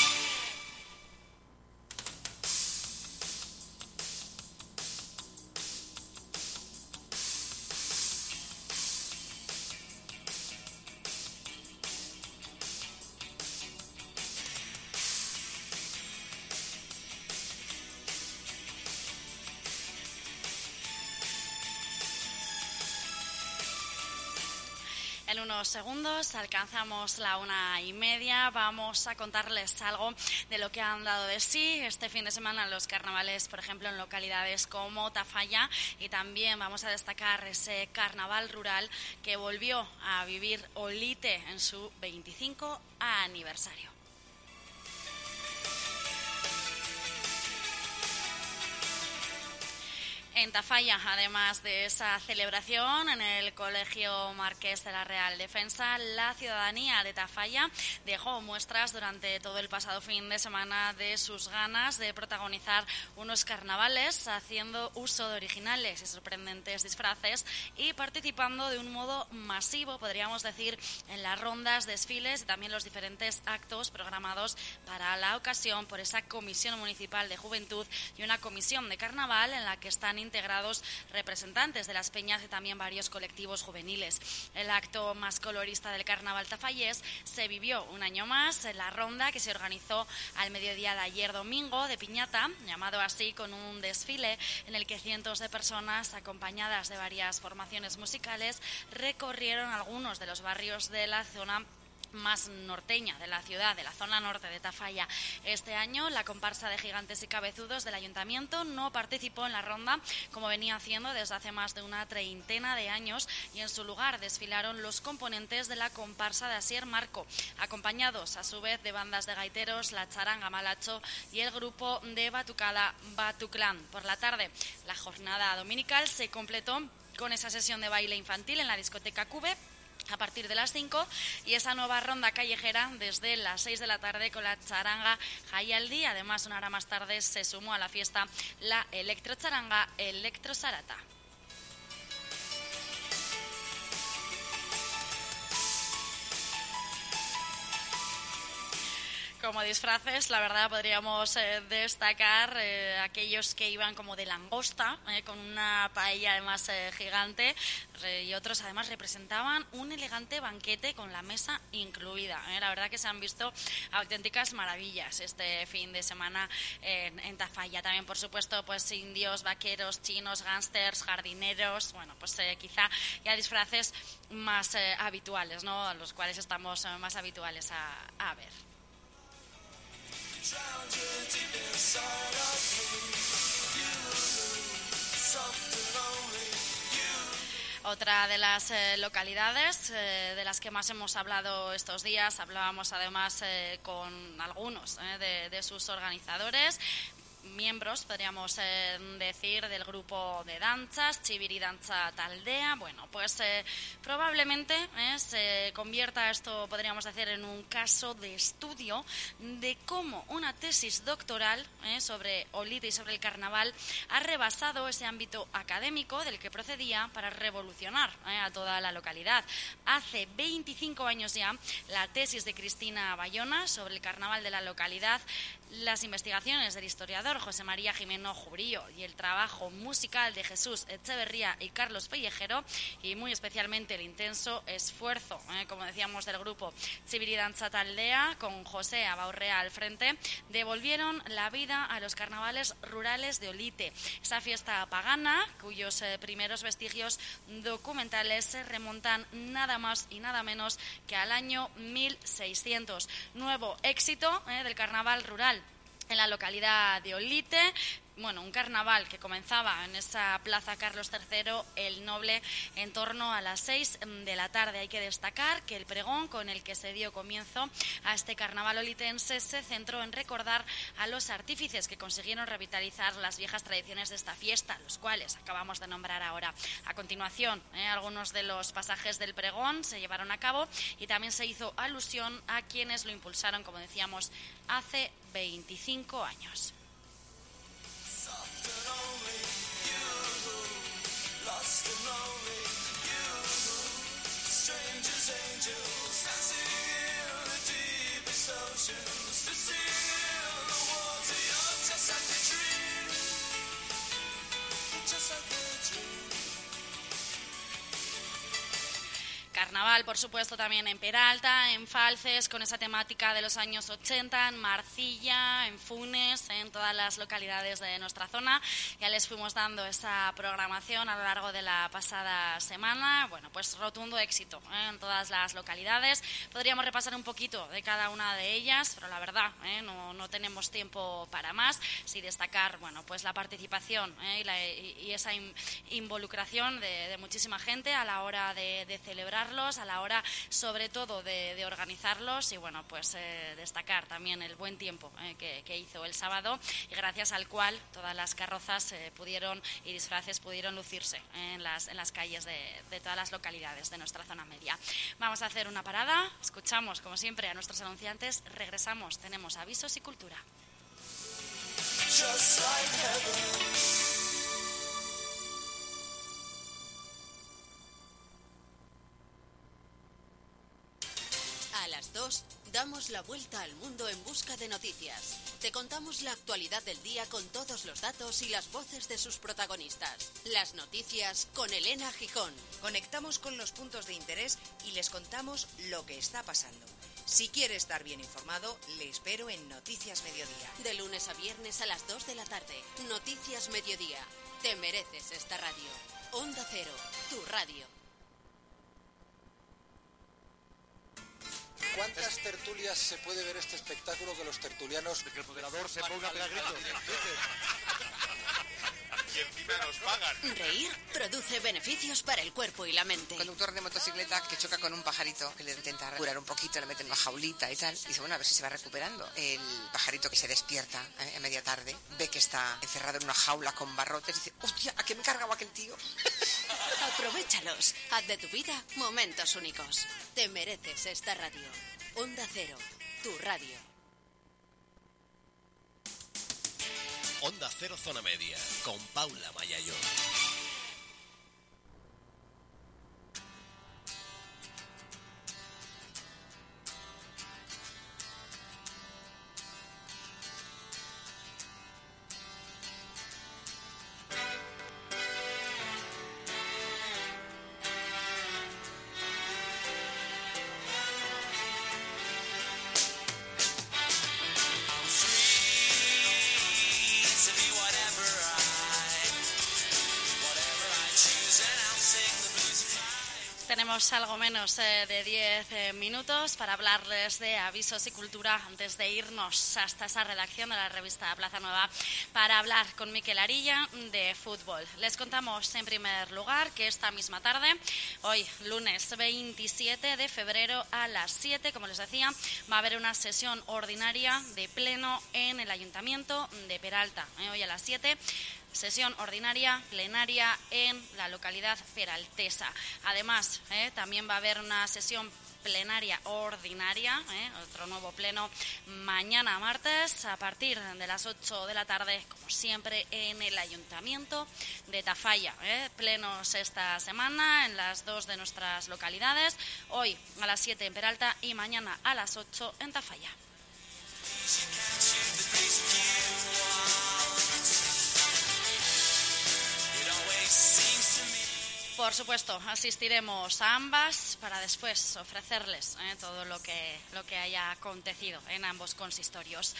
En unos segundos alcanzamos la 1:30. Vamos a contarles algo de lo que han dado de sí este fin de semana los carnavales, por ejemplo, en localidades como Tafalla, y también vamos a destacar ese carnaval rural que volvió a vivir Olite en su 25 aniversario. En Tafalla, además de esa celebración en el Colegio Marqués de la Real Defensa, la ciudadanía de Tafalla dejó muestras durante todo el pasado fin de semana de sus ganas de protagonizar unos carnavales, haciendo uso de originales y sorprendentes disfraces y participando de un modo masivo, podríamos decir, en las rondas, desfiles y también los diferentes actos programados para la ocasión por esa Comisión Municipal de Juventud y una comisión de carnaval en la que están integrados representantes de las peñas y también varios colectivos juveniles. El acto más colorista del carnaval tafallés se vivió un año más en la ronda que se organizó al mediodía de ayer domingo de Piñata, llamado así, con un desfile en el que cientos de personas acompañadas de varias formaciones musicales recorrieron algunos de los barrios de la zona más norteña de la ciudad, de la zona norte de Tafalla. Este año la comparsa de gigantes y cabezudos del ayuntamiento no participó en la ronda como venía haciendo desde hace más de una treintena de años, y en su lugar desfilaron los componentes de la comparsa de Asier Marco, acompañados a su vez de bandas de gaiteros, la charanga Malacho y el grupo de batucada Batuclán. Por la tarde, la jornada dominical se completó con esa sesión de baile infantil en la discoteca Cube a partir de las 5 y esa nueva ronda callejera desde las 6 de la tarde con la charanga Jayaldi. Además, una hora más tarde se sumó a la fiesta la electrocharanga Electrosarata. Como disfraces, la verdad, podríamos destacar aquellos que iban como de langosta, con una paella además gigante, y otros además representaban un elegante banquete con la mesa incluida. La verdad que se han visto auténticas maravillas este fin de semana en Tafalla. También, por supuesto, pues indios, vaqueros, chinos, gángsters, jardineros, bueno, pues quizá ya disfraces más habituales, ¿no? A los cuales estamos más habituales a ver. Otra de las localidades de las que más hemos hablado estos días, hablábamos además con algunos de sus organizadores, miembros, podríamos decir, del grupo de danzas, Txibiri Dantza Taldea. Bueno, pues probablemente se convierta esto, podríamos decir, en un caso de estudio de cómo una tesis doctoral sobre Olite y sobre el carnaval ha rebasado ese ámbito académico del que procedía para revolucionar a toda la localidad. Hace 25 años ya, la tesis de Cristina Bayona sobre el carnaval de la localidad, las investigaciones del historiador José María Jimeno Jubrillo y el trabajo musical de Jesús Echeverría y Carlos Pellejero, y muy especialmente el intenso esfuerzo, como decíamos, del grupo Txibiri Dantza Taldea con José Abaurrea al frente, devolvieron la vida a los carnavales rurales de Olite, esa fiesta pagana cuyos primeros vestigios documentales se remontan nada más y nada menos que al año 1600. Nuevo éxito del carnaval rural en la localidad de Olite. Bueno, un carnaval que comenzaba en esa plaza Carlos III el Noble en torno a las 6 de la tarde. Hay que destacar que el pregón con el que se dio comienzo a este carnaval olitense se centró en recordar a los artífices que consiguieron revitalizar las viejas tradiciones de esta fiesta, los cuales acabamos de nombrar ahora. A continuación, algunos de los pasajes del pregón se llevaron a cabo y también se hizo alusión a quienes lo impulsaron, como decíamos, hace 25 años. Carnaval, por supuesto, también en Peralta, en Falces, con esa temática de los años 80, en Marcilla, en Funes, en todas las localidades de nuestra zona. Ya les fuimos dando esa programación a lo largo de la pasada semana. Bueno, pues rotundo éxito en todas las localidades. Podríamos repasar un poquito de cada una de ellas, pero la verdad, no tenemos tiempo para más. Sí destacar, bueno, pues la participación y esa involucración de muchísima gente a la hora de celebrar, a la hora sobre todo de organizarlos, y bueno, pues destacar también el buen tiempo que hizo el sábado, y gracias al cual todas las carrozas y disfraces pudieron lucirse en las calles de todas las localidades de nuestra zona media. Vamos a hacer una parada, escuchamos como siempre a nuestros anunciantes, regresamos, tenemos avisos y cultura. Just like heaven. A las 2 damos la vuelta al mundo en busca de noticias. Te contamos la actualidad del día con todos los datos y las voces de sus protagonistas. Las noticias con Elena Gijón. Conectamos con los puntos de interés y les contamos lo que está pasando. Si quiere estar bien informado, le espero en Noticias Mediodía. De lunes a viernes a las 2 de la tarde. Noticias Mediodía. Te mereces esta radio. Onda Cero, tu radio. ¿Cuántas tertulias se puede ver este espectáculo que los tertulianos... Que el moderador se ponga a pegar gritos. Y encima nos pagan. Reír produce beneficios para el cuerpo y la mente. Conductor de motocicleta que choca con un pajarito que le intenta curar un poquito, le mete en una jaulita y tal. Y dice, bueno, a ver si se va recuperando. El pajarito que se despierta a media tarde, ve que está encerrado en una jaula con barrotes y dice, hostia, ¿a qué me cargaba aquel tío? Aprovéchalos. Haz de tu vida momentos únicos. Te mereces esta radio. Onda Cero, tu radio. Onda Cero Zona Media, con Paula Mayayo. To be whatever I Tenemos algo menos de 10 minutos para hablarles de avisos y cultura antes de irnos hasta esa redacción de la revista Plaza Nueva para hablar con Miquel Arilla de fútbol. Les contamos en primer lugar que esta misma tarde, hoy lunes 27 de febrero a las 7, como les decía, va a haber una sesión ordinaria de pleno en el Ayuntamiento de Peralta. Hoy a las 7. Sesión ordinaria, plenaria en la localidad peraltesa. Además, también va a haber una sesión plenaria ordinaria, otro nuevo pleno mañana martes a partir de las 8 de la tarde, como siempre, en el Ayuntamiento de Tafalla. Plenos esta semana en las dos de nuestras localidades, hoy a las 7 en Peralta y mañana a las 8 en Tafalla. Por supuesto, asistiremos a ambas para después ofrecerles todo lo que haya acontecido en ambos consistorios.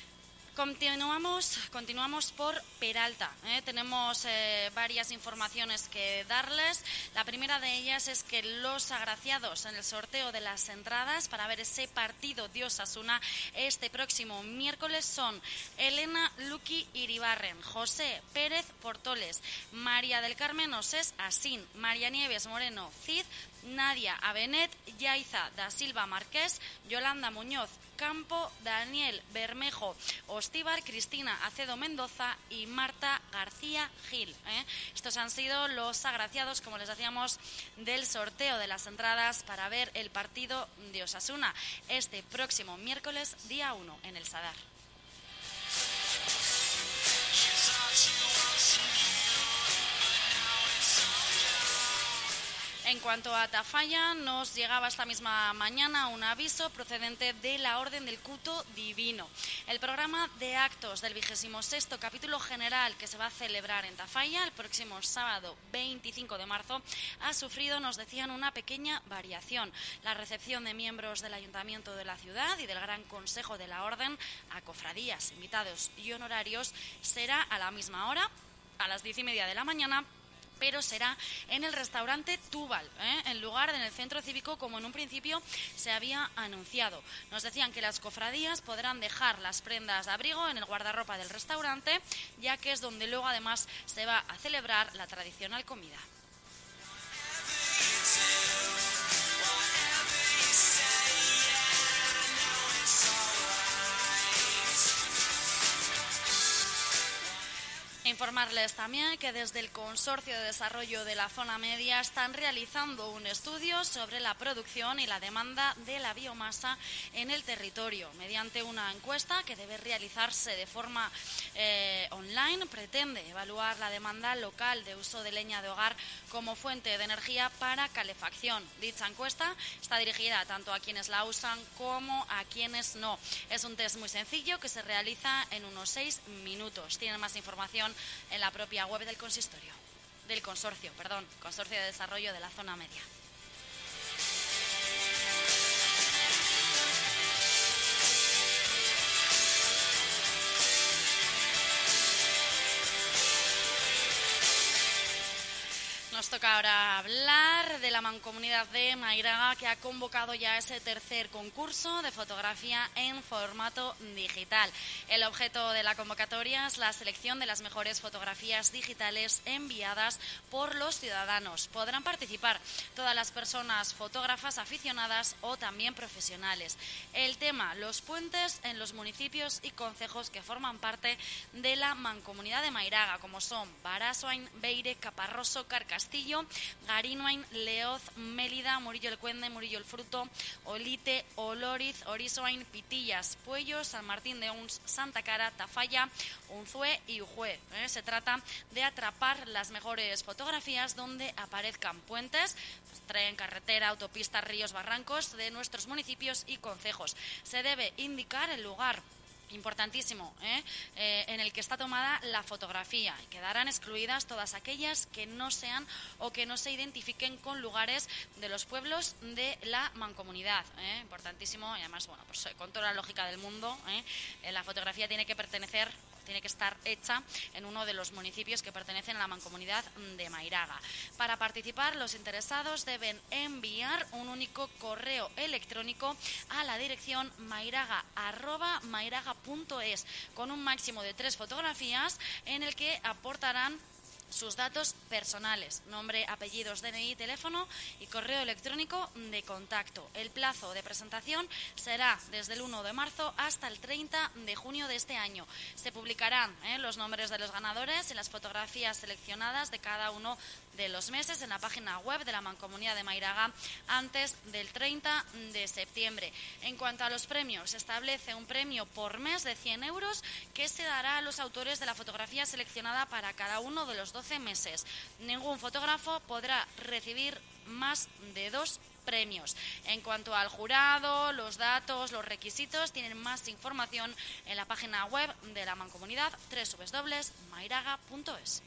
Continuamos por Peralta. Tenemos varias informaciones que darles. La primera de ellas es que los agraciados en el sorteo de las entradas para ver ese partido de Osasuna este próximo miércoles son Elena Luqui Iribarren, José Pérez Portoles, María del Carmen Osés Asín, María Nieves Moreno Cid, Nadia Abenet, Yaiza da Silva Marqués, Yolanda Muñoz Campo, Daniel Bermejo Ostíbar, Cristina Acedo Mendoza y Marta García Gil. Estos han sido los agraciados, como les decíamos, del sorteo de las entradas para ver el partido de Osasuna este próximo miércoles, día 1, en el Sadar. En cuanto a Tafalla, nos llegaba esta misma mañana un aviso procedente de la Orden del Culto Divino. El programa de actos del 26º capítulo general que se va a celebrar en Tafalla el próximo sábado 25 de marzo ha sufrido, nos decían, una pequeña variación. La recepción de miembros del Ayuntamiento de la ciudad y del Gran Consejo de la Orden a cofradías, invitados y honorarios será a la misma hora, a las 10:30 de la mañana, pero será en el restaurante Túbal, en lugar en el centro cívico como en un principio se había anunciado. Nos decían que las cofradías podrán dejar las prendas de abrigo en el guardarropa del restaurante, ya que es donde luego además se va a celebrar la tradicional comida. Informarles también que desde el Consorcio de Desarrollo de la Zona Media están realizando un estudio sobre la producción y la demanda de la biomasa en el territorio. Mediante una encuesta que debe realizarse de forma online, pretende evaluar la demanda local de uso de leña de hogar como fuente de energía para calefacción. Dicha encuesta está dirigida tanto a quienes la usan como a quienes no. Es un test muy sencillo que se realiza en unos 6 minutos. Tienen más información en la propia web del Consorcio de Desarrollo de la Zona Media. Nos toca ahora hablar de la Mancomunidad de Mairaga, que ha convocado ya ese tercer concurso de fotografía en formato digital. El objeto de la convocatoria es la selección de las mejores fotografías digitales enviadas por los ciudadanos. Podrán participar todas las personas fotógrafas aficionadas o también profesionales. El tema, los puentes en los municipios y concejos que forman parte de la Mancomunidad de Mairaga, como son Barasoain, Beire, Caparroso, Carcastillo, Garinoain, Leoz, Mélida, Murillo el Cuende, Murillo el Fruto, Olite, Oloriz, Orizoain, Pitillas, Puello, San Martín de Ons, Santa Cara, Tafalla, Unzué y Ujue. Se trata de atrapar las mejores fotografías donde aparezcan puentes, tren, carretera, autopistas, ríos, barrancos de nuestros municipios y concejos. Se debe indicar el lugar importantísimo, en el que está tomada la fotografía, y quedarán excluidas todas aquellas que no sean o que no se identifiquen con lugares de los pueblos de la mancomunidad, importantísimo. Y además, bueno, pues con toda la lógica del mundo, la fotografía tiene que pertenecer tiene que estar hecha en uno de los municipios que pertenecen a la Mancomunidad de Mairaga. Para participar, los interesados deben enviar un único correo electrónico a la dirección mairaga@mairaga.es con un máximo de 3 fotografías en el que aportarán sus datos personales, nombre, apellidos, DNI, teléfono y correo electrónico de contacto. El plazo de presentación será desde el 1 de marzo hasta el 30 de junio de este año. Se publicarán los nombres de los ganadores y las fotografías seleccionadas de cada uno de los meses en la página web de la Mancomunidad de Mairaga antes del 30 de septiembre. En cuanto a los premios, se establece un premio por mes de 100 euros que se dará a los autores de la fotografía seleccionada para cada uno de los 12 meses. Ningún fotógrafo podrá recibir más de 2 premios. En cuanto al jurado, los datos, los requisitos, tienen más información en la página web de la Mancomunidad www.mairaga.es.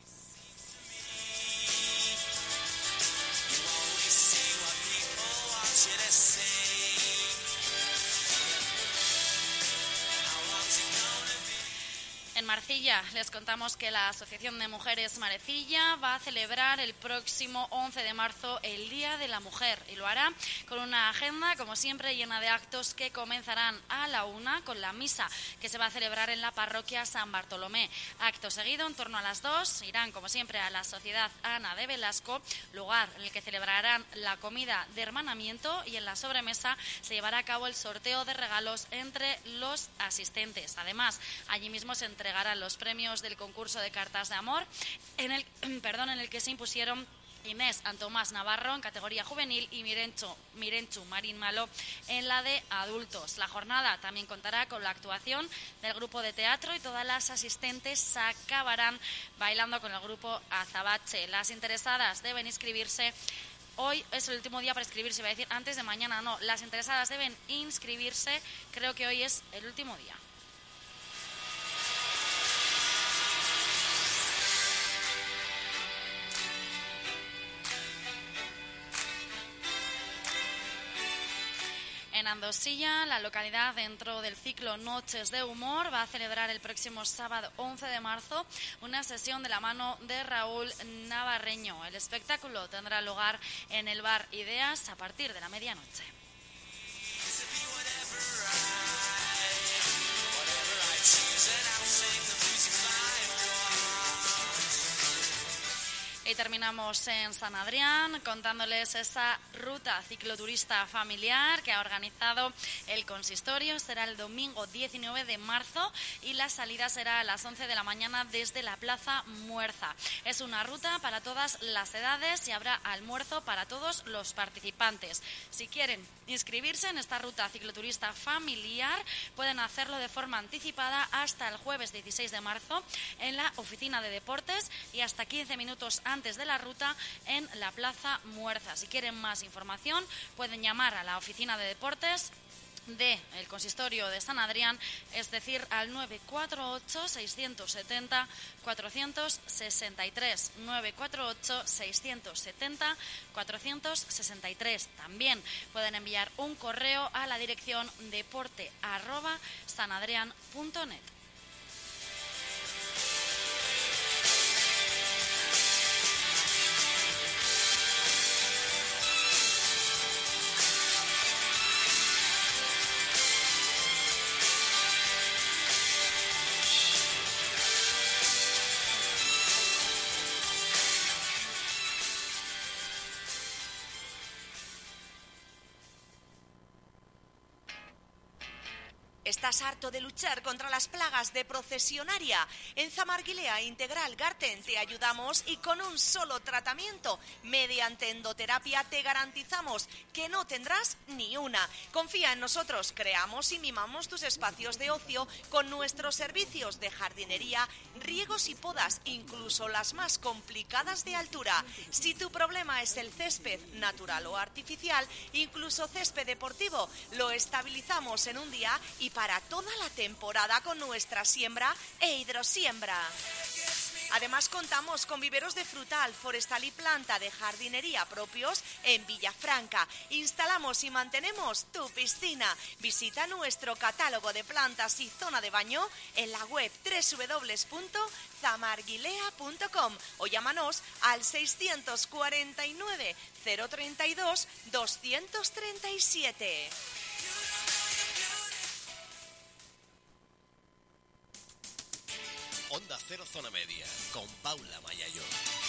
En Marcilla les contamos que la Asociación de Mujeres Marecilla va a celebrar el próximo 11 de marzo el Día de la Mujer y lo hará con una agenda, como siempre, llena de actos que comenzarán a la 1 con la misa que se va a celebrar en la parroquia San Bartolomé. Acto seguido, en torno a las 2, irán, como siempre, a la Sociedad Ana de Velasco, lugar en el que celebrarán la comida de hermanamiento y en la sobremesa se llevará a cabo el sorteo de regalos entre los asistentes. Además, allí mismo se entregarán los premios del concurso de cartas de amor en el que se impusieron Inés Antomás Navarro en categoría juvenil y Mirenchu Marín Malo en la de adultos. La jornada también contará con la actuación del grupo de teatro y todas las asistentes acabarán bailando con el grupo Azabache. Las interesadas deben inscribirse. Hoy es el último día para inscribirse, iba a decir antes de mañana, no. Las interesadas deben inscribirse, creo que hoy es el último día. En Andosilla, la localidad dentro del ciclo Noches de Humor va a celebrar el próximo sábado 11 de marzo una sesión de la mano de Raúl Navarreño. El espectáculo tendrá lugar en el bar Ideas a partir de la medianoche. Y terminamos en San Adrián contándoles esa ruta cicloturista familiar que ha organizado el consistorio. Será el domingo 19 de marzo y la salida será a las 11 de la mañana desde la Plaza Muerza. Es una ruta para todas las edades y habrá almuerzo para todos los participantes. Si quieren inscribirse en esta ruta cicloturista familiar, pueden hacerlo de forma anticipada hasta el jueves 16 de marzo en la oficina de deportes y hasta 15 minutos antes de la ruta en la Plaza Muerza. Si quieren más información, pueden llamar a la oficina de deportes del consistorio de San Adrián, es decir, al 948-670-463, 948-670-463. También pueden enviar un correo a la dirección deporte@sanadrian.net. ¿Estás harto de luchar contra las plagas de procesionaria? En Zamarguilea Integral Garten te ayudamos y con un solo tratamiento, mediante endoterapia, te garantizamos que no tendrás ni una. Confía en nosotros, creamos y mimamos tus espacios de ocio con nuestros servicios de jardinería, riegos y podas, incluso las más complicadas de altura. Si tu problema es el césped natural o artificial, incluso césped deportivo, lo estabilizamos en un día y para toda la temporada con nuestra siembra e hidrosiembra. Además contamos con viveros de frutal, forestal y planta de jardinería propios en Villafranca. Instalamos y mantenemos tu piscina. Visita nuestro catálogo de plantas y zona de baño en la web www.zamarguilea.com o llámanos al 649 032 237. Onda Cero Zona Media, con Paula Mayayo.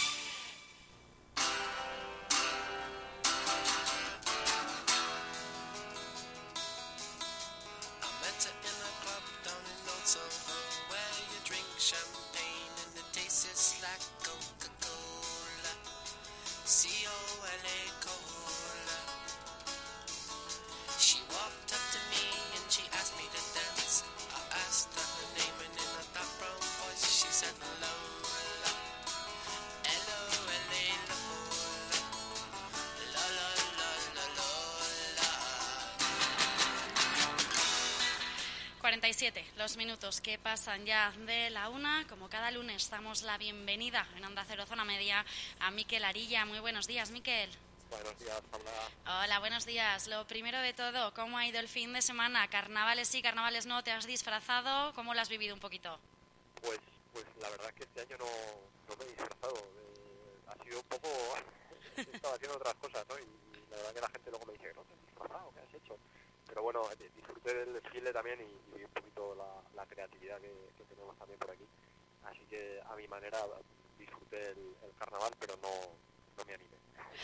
Los minutos que pasan ya de la 1, como cada lunes damos la bienvenida en Onda Cero Zona Media a Miquel Arilla. Muy buenos días, Miquel. Buenos días, Paula. Hola, buenos días. Lo primero de todo, ¿cómo ha ido el fin de semana? ¿Carnavales sí, carnavales no? ¿Te has disfrazado? ¿Cómo lo has vivido un poquito? Pues la verdad es que este año no me he disfrazado. Ha sido un poco... Estaba haciendo otras cosas, ¿no? Y la verdad que la gente luego me dice, ¿no te has disfrazado? ¿Qué has hecho? Pero bueno, disfruté del desfile también y vi un poquito la creatividad que tenemos también por aquí. Así que a mi manera disfruté el carnaval, pero no me animé.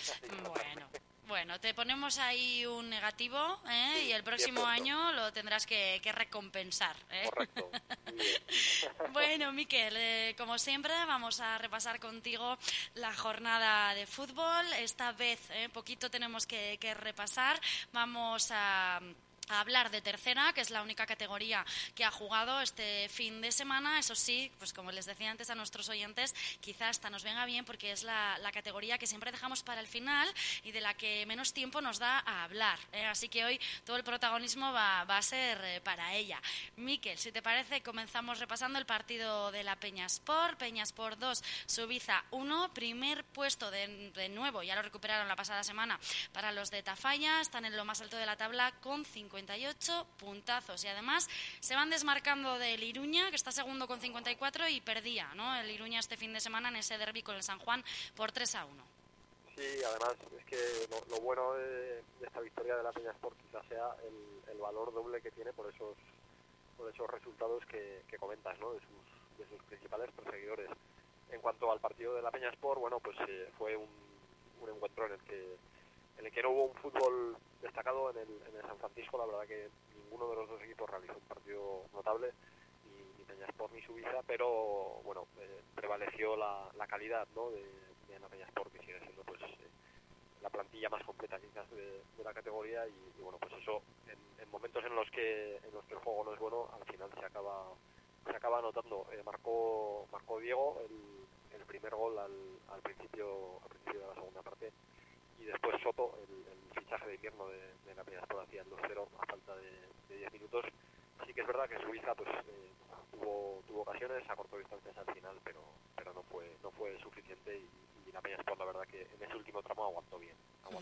Bueno, te ponemos ahí un negativo, y el próximo año lo tendrás que recompensar. Correcto. Bueno, Miquel, como siempre, vamos a repasar contigo la jornada de fútbol. Esta vez, poquito tenemos que repasar. Vamos a hablar de tercera, que es la única categoría que ha jugado este fin de semana. Eso sí, pues como les decía antes a nuestros oyentes, quizás hasta nos venga bien porque es la categoría que siempre dejamos para el final y de la que menos tiempo nos da a hablar, así que hoy todo el protagonismo va a ser para ella. Miquel, si te parece, comenzamos repasando el partido de la Peñasport. Peñasport 2, Subiza 1, primer puesto de nuevo, ya lo recuperaron la pasada semana para los de Tafalla, están en lo más alto de la tabla con 58 puntazos y además se van desmarcando del Iruña, que está segundo con 54 y perdía, ¿no?, el Iruña este fin de semana en ese derbi con el San Juan por 3-1. Sí, además es que lo bueno de esta victoria de la Peñasport quizás sea el valor doble que tiene por esos resultados que comentas, ¿no?, de sus principales perseguidores. En cuanto al partido de la Peñasport, bueno, pues fue un encuentro en el que no hubo un fútbol destacado en el San Francisco. La verdad que ninguno de los dos equipos realizó un partido notable, ni Peñasport ni Subiza, pero bueno, prevaleció la calidad, ¿no?, de la Peñasport, que sigue siendo pues la plantilla más completa quizás de la categoría y bueno, pues eso en momentos en los que el juego no es bueno, al final se acaba anotando. Marcó Diego el primer gol al principio de la segunda parte. Y después Soto, el fichaje de invierno de la Peñasport, hacía el 2-0 a falta de 10 minutos. Sí que es verdad que Suiza pues tuvo ocasiones a corto distancias al final, pero no fue suficiente y la Peñasport, la verdad que en ese último tramo aguantó bien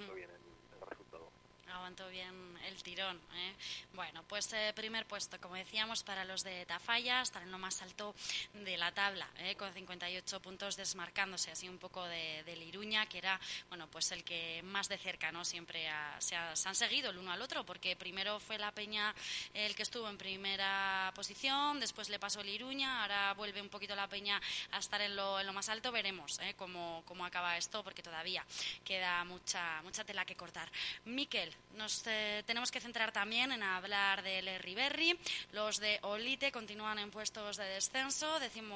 el resultado. Aguantó bien el tirón, Bueno, pues primer puesto, como decíamos, para los de Tafalla, están en lo más alto de la tabla, con 58 puntos, desmarcándose así un poco del Iruña, que era, bueno, pues el que más de cerca, ¿no?, siempre se han seguido el uno al otro, porque primero fue la Peña el que estuvo en primera posición, después le pasó el Iruña, ahora vuelve un poquito la Peña a estar en lo más alto. Veremos cómo acaba esto, porque todavía queda mucha tela que cortar. Miquel, nos tenemos que centrar también en hablar del Erriberri. Los de Olite continúan en puestos de descenso,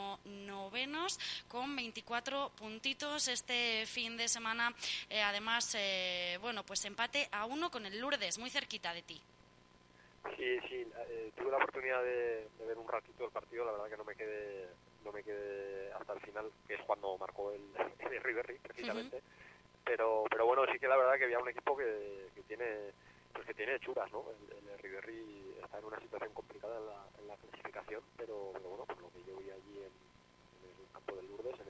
19º con 24 puntitos este fin de semana. Además, bueno, pues empate a 1 con el Lourdes, muy cerquita de ti. Sí, tuve la oportunidad de ver un ratito el partido. La verdad que no me quedé hasta el final, que es cuando marcó el Erriberri precisamente. Pero bueno, sí que la verdad que había un equipo que tiene hechuras, ¿no? El Erriberri está en una situación complicada en la clasificación, pero bueno, por lo que yo vi allí en el campo del Lourdes,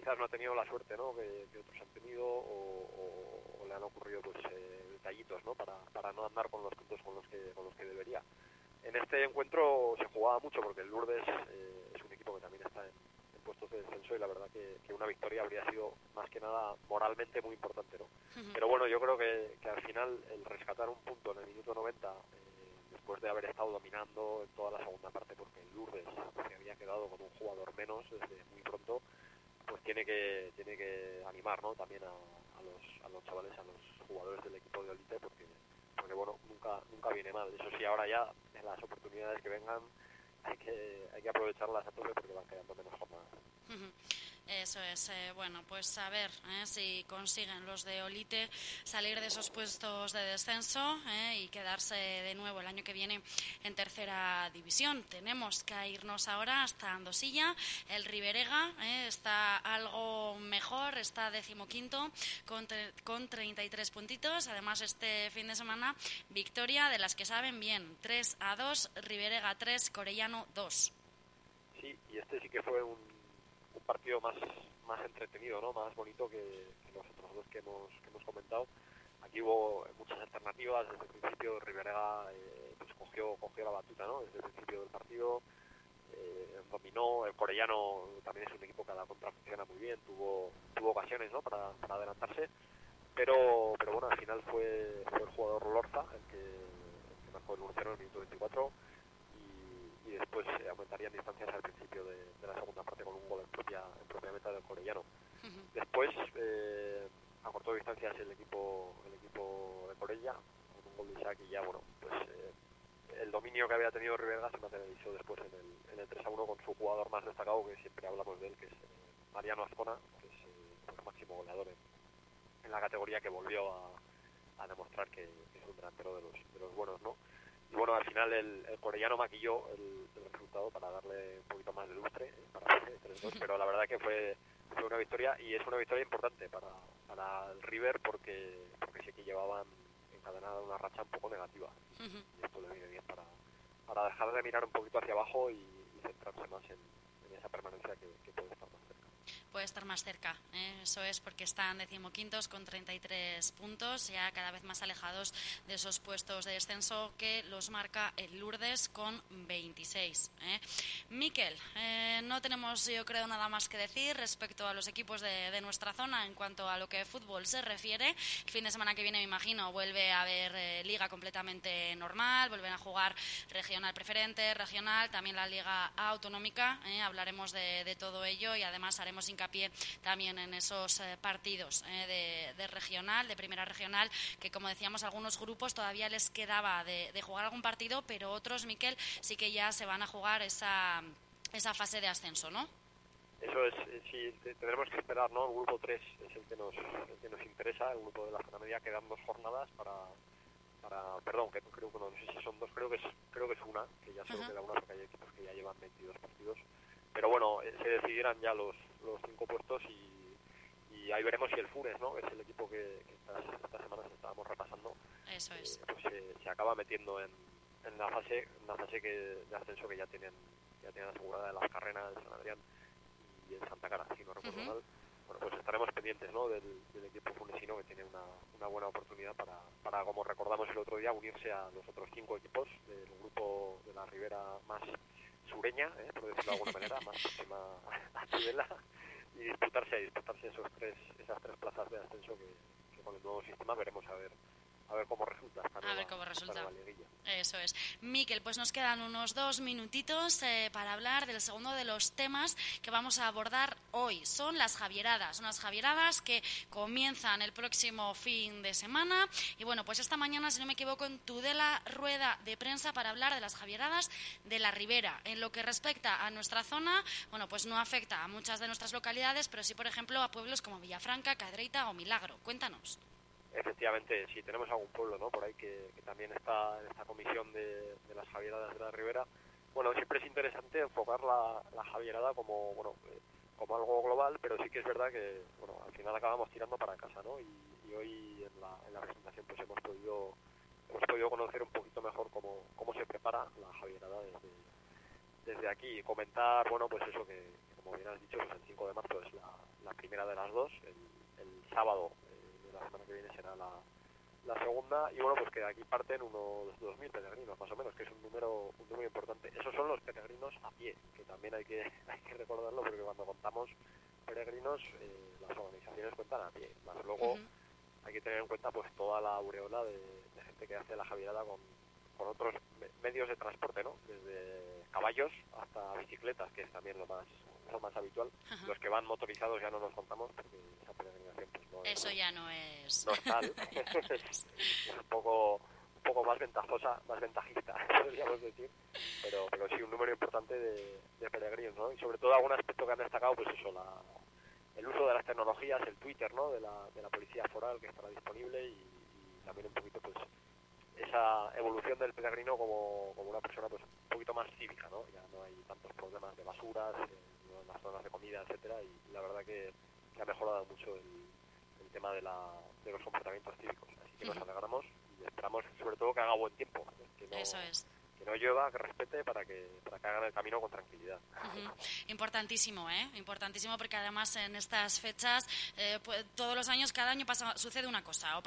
quizás no ha tenido la suerte, ¿no?, que otros han tenido, o le han ocurrido pues detallitos, ¿no?, para no andar con los puntos con los que debería. En este encuentro se jugaba mucho porque el Lourdes es un equipo que también está en puestos de descenso, y la verdad que una victoria habría sido más que nada moralmente muy importante, ¿no? Pero bueno, yo creo que al final el rescatar un punto en el minuto 90, después de haber estado dominando en toda la segunda parte, porque el Lourdes se había quedado con un jugador menos desde muy pronto, pues tiene que animar, ¿no?, también a los chavales, a los jugadores del equipo de Olite, porque bueno, nunca viene mal. Eso sí, ahora ya en las oportunidades que vengan hay que aprovecharlas a tope, porque van quedando menos jornadas. Eso es, bueno, pues a ver si consiguen los de Olite salir de esos puestos de descenso y quedarse de nuevo el año que viene en tercera división. Tenemos que irnos ahora hasta Andosilla. El Riberega está algo mejor, está 15º con 33 puntitos. Además, este fin de semana, victoria de las que saben bien, 3-2, Riberega 3, Corellano 2. Sí, y este sí que fue un partido más entretenido, ¿no?, más bonito que los otros dos que hemos comentado. Aquí hubo muchas alternativas. Desde el principio Riberega pues cogió la batuta, ¿no?, desde el principio del partido, dominó. El Corellano también es un equipo que a la contra funciona muy bien, tuvo ocasiones, ¿no?, para adelantarse, pero bueno, al final fue el jugador Lorza el que marcó el 1-0 en el minuto 24, y después aumentarían distancias al principio de la segunda parte con un gol en propia meta del Corellano. Después acortó distancias el equipo de Corella con un gol de Isaac, y ya, bueno, pues el dominio que había tenido Riberega se materializó después en el 3-1 con su jugador más destacado, que siempre hablamos de él, que es Mariano Azcona, que es el máximo goleador en la categoría, que volvió a demostrar que es un delantero de los buenos, ¿no? Y bueno, al final el Corellano maquilló el resultado para darle un poquito más de lustre, para 3-2, pero la verdad que fue una victoria, y es una victoria importante para el River, porque sí que llevaban encadenada una racha un poco negativa, y esto le viene bien para dejar de mirar un poquito hacia abajo y centrarse más en esa permanencia que puede estar más cerca. Puede estar más cerca, eso es, porque están 15º con 33 puntos, ya cada vez más alejados de esos puestos de descenso que los marca el Lourdes con 26. Miquel, no tenemos, yo creo, nada más que decir respecto a los equipos de nuestra zona en cuanto a lo que fútbol se refiere. El fin de semana que viene, me imagino, vuelve a haber liga completamente normal, vuelven a jugar regional preferente, regional, también la liga autonómica, hablaremos de todo ello, y además haremos hincapié también en esos partidos de regional, de primera regional, que, como decíamos, algunos grupos todavía les quedaba de jugar algún partido, pero otros, Miquel, sí que ya se van a jugar esa fase de ascenso, ¿no? Eso es, sí, tendremos que esperar, ¿no? El grupo 3 es el que nos interesa, el grupo de la zona media. Quedan 2 jornadas perdón, que creo que no sé si son 2, creo que es una, que ya solo queda una, porque hay equipos que ya llevan 22 partidos. Pero bueno, se decidirán ya los 5 puestos, y ahí veremos si el Funes, ¿no?, es el equipo que estas semanas estábamos repasando. Eso es. Pues se acaba metiendo en la fase de ascenso que ya tienen asegurada de Las Carrenas, de San Adrián y el Santa Cara, si no recuerdo mal. Bueno, pues estaremos pendientes, ¿no?, del equipo funesino, que tiene una buena oportunidad para, como recordamos el otro día, unirse a los otros 5 equipos del grupo de la Ribera más sureña, por decirlo de alguna manera, más próxima a Tudela, y disputarse esas 3 plazas de ascenso que con el nuevo sistema veremos a ver cómo resulta esta nueva liguilla. Eso es. Miquel, pues nos quedan unos 2 minutitos para hablar del segundo de los temas que vamos a abordar hoy. Son las Javieradas, unas Javieradas que comienzan el próximo fin de semana. Y bueno, pues esta mañana, si no me equivoco, en Tudela, rueda de prensa para hablar de las Javieradas de la Ribera. En lo que respecta a nuestra zona, bueno, pues no afecta a muchas de nuestras localidades, pero sí, por ejemplo, a pueblos como Villafranca, Cadreita o Milagro. Cuéntanos. Efectivamente, sí, tenemos algún pueblo, ¿no?, por ahí que también está en esta comisión de las Javieradas de la Ribera. Bueno, siempre es interesante enfocar la Javierada como algo global, pero sí que es verdad que, bueno, al final acabamos tirando para casa, ¿no? Y hoy en la presentación pues hemos podido conocer un poquito mejor cómo se prepara la Javierada desde aquí, y comentar, bueno, pues eso que como bien has dicho, pues el 5 de marzo es la sábado de la semana que viene será la segunda, y bueno, pues que de aquí parten unos 2.000 peregrinos más o menos, que es un número importante. Esos son los peregrinos a pie, que también hay que recordarlo, porque cuando contamos peregrinos, las organizaciones cuentan a pie, más luego hay que tener en cuenta pues toda la aureola de gente que hace la Javierada con otros medios de transporte, ¿no? Desde caballos hasta bicicletas, que es también lo más habitual. Los que van motorizados ya no nos contamos, porque esa peregrinación pues no es... Eso ya no es... No es tal. Es un poco más ventajosa, más ventajista, podríamos decir. Pero sí, un número importante de peregrinos, ¿no? Y sobre todo algún aspecto que han destacado, pues eso, el uso de las tecnologías, el Twitter, ¿no? De la policía foral, que estará disponible, y también un poquito, pues, esa evolución del peregrino como una persona, pues, un poquito más cívica, ¿no? Ya no hay tantos problemas de basuras, en las zonas de comida, etcétera, y la verdad que ha mejorado mucho el tema de los comportamientos cívicos. Así que nos alegramos y esperamos, sobre todo, que haga buen tiempo, Eso es. Que no llueva, que respete, para que hagan el camino con tranquilidad. Importantísimo, importantísimo, porque además en estas fechas, pues, todos los años, cada año sucede una cosa,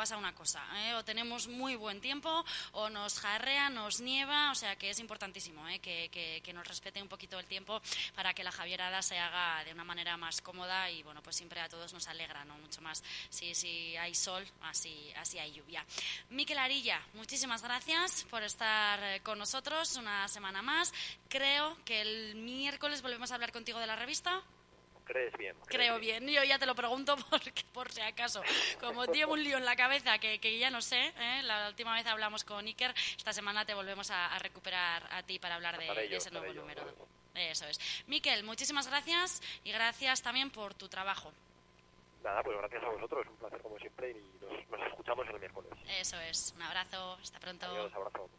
o tenemos muy buen tiempo, o nos jarrea, nos nieva, o sea que es importantísimo que nos respete un poquito el tiempo para que la Javierada se haga de una manera más cómoda, y bueno, pues siempre a todos nos alegra, ¿no? Mucho más si hay sol, así hay lluvia. Miquel Arilla, muchísimas gracias por estar con nosotros una semana más. Creo que el miércoles volvemos a hablar contigo de la revista. ¿Crees bien? Creo bien. Yo ya te lo pregunto porque, por si acaso, como llevo un lío en la cabeza que ya no sé, la última vez hablamos con Iker, esta semana te volvemos a recuperar a ti para hablar de ese nuevo número. Eso es. Miquel, muchísimas gracias, y gracias también por tu trabajo. Nada, pues gracias a vosotros, un placer como siempre, y nos escuchamos el miércoles. Eso es. Un abrazo, hasta pronto. Adiós, abrazo.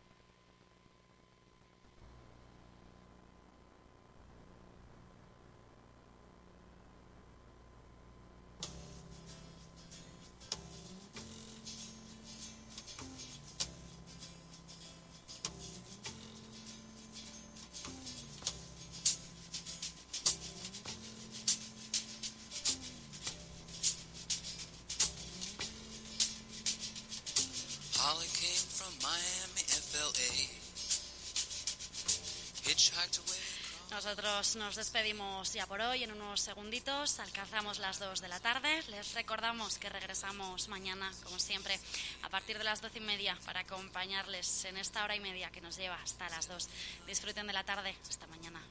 Nosotros nos despedimos ya por hoy. En unos segunditos alcanzamos las 2 de la tarde. Les recordamos que regresamos mañana, como siempre, a partir de las 12:30 para acompañarles en esta hora y media que nos lleva hasta las 2. Disfruten de la tarde. Hasta mañana.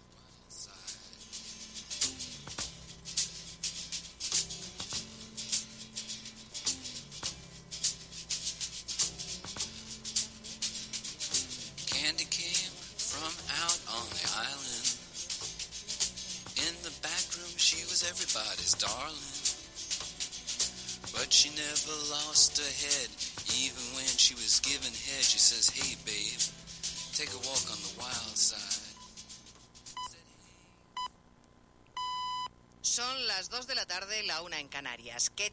Candy came from out on the island. In the back room she was everybody's darling. But she never lost her head. Even when she was giving head, she says, "Hey babe, take a walk on the wild side." Son las 2 de la tarde, la 1 en Canarias. ¿Qué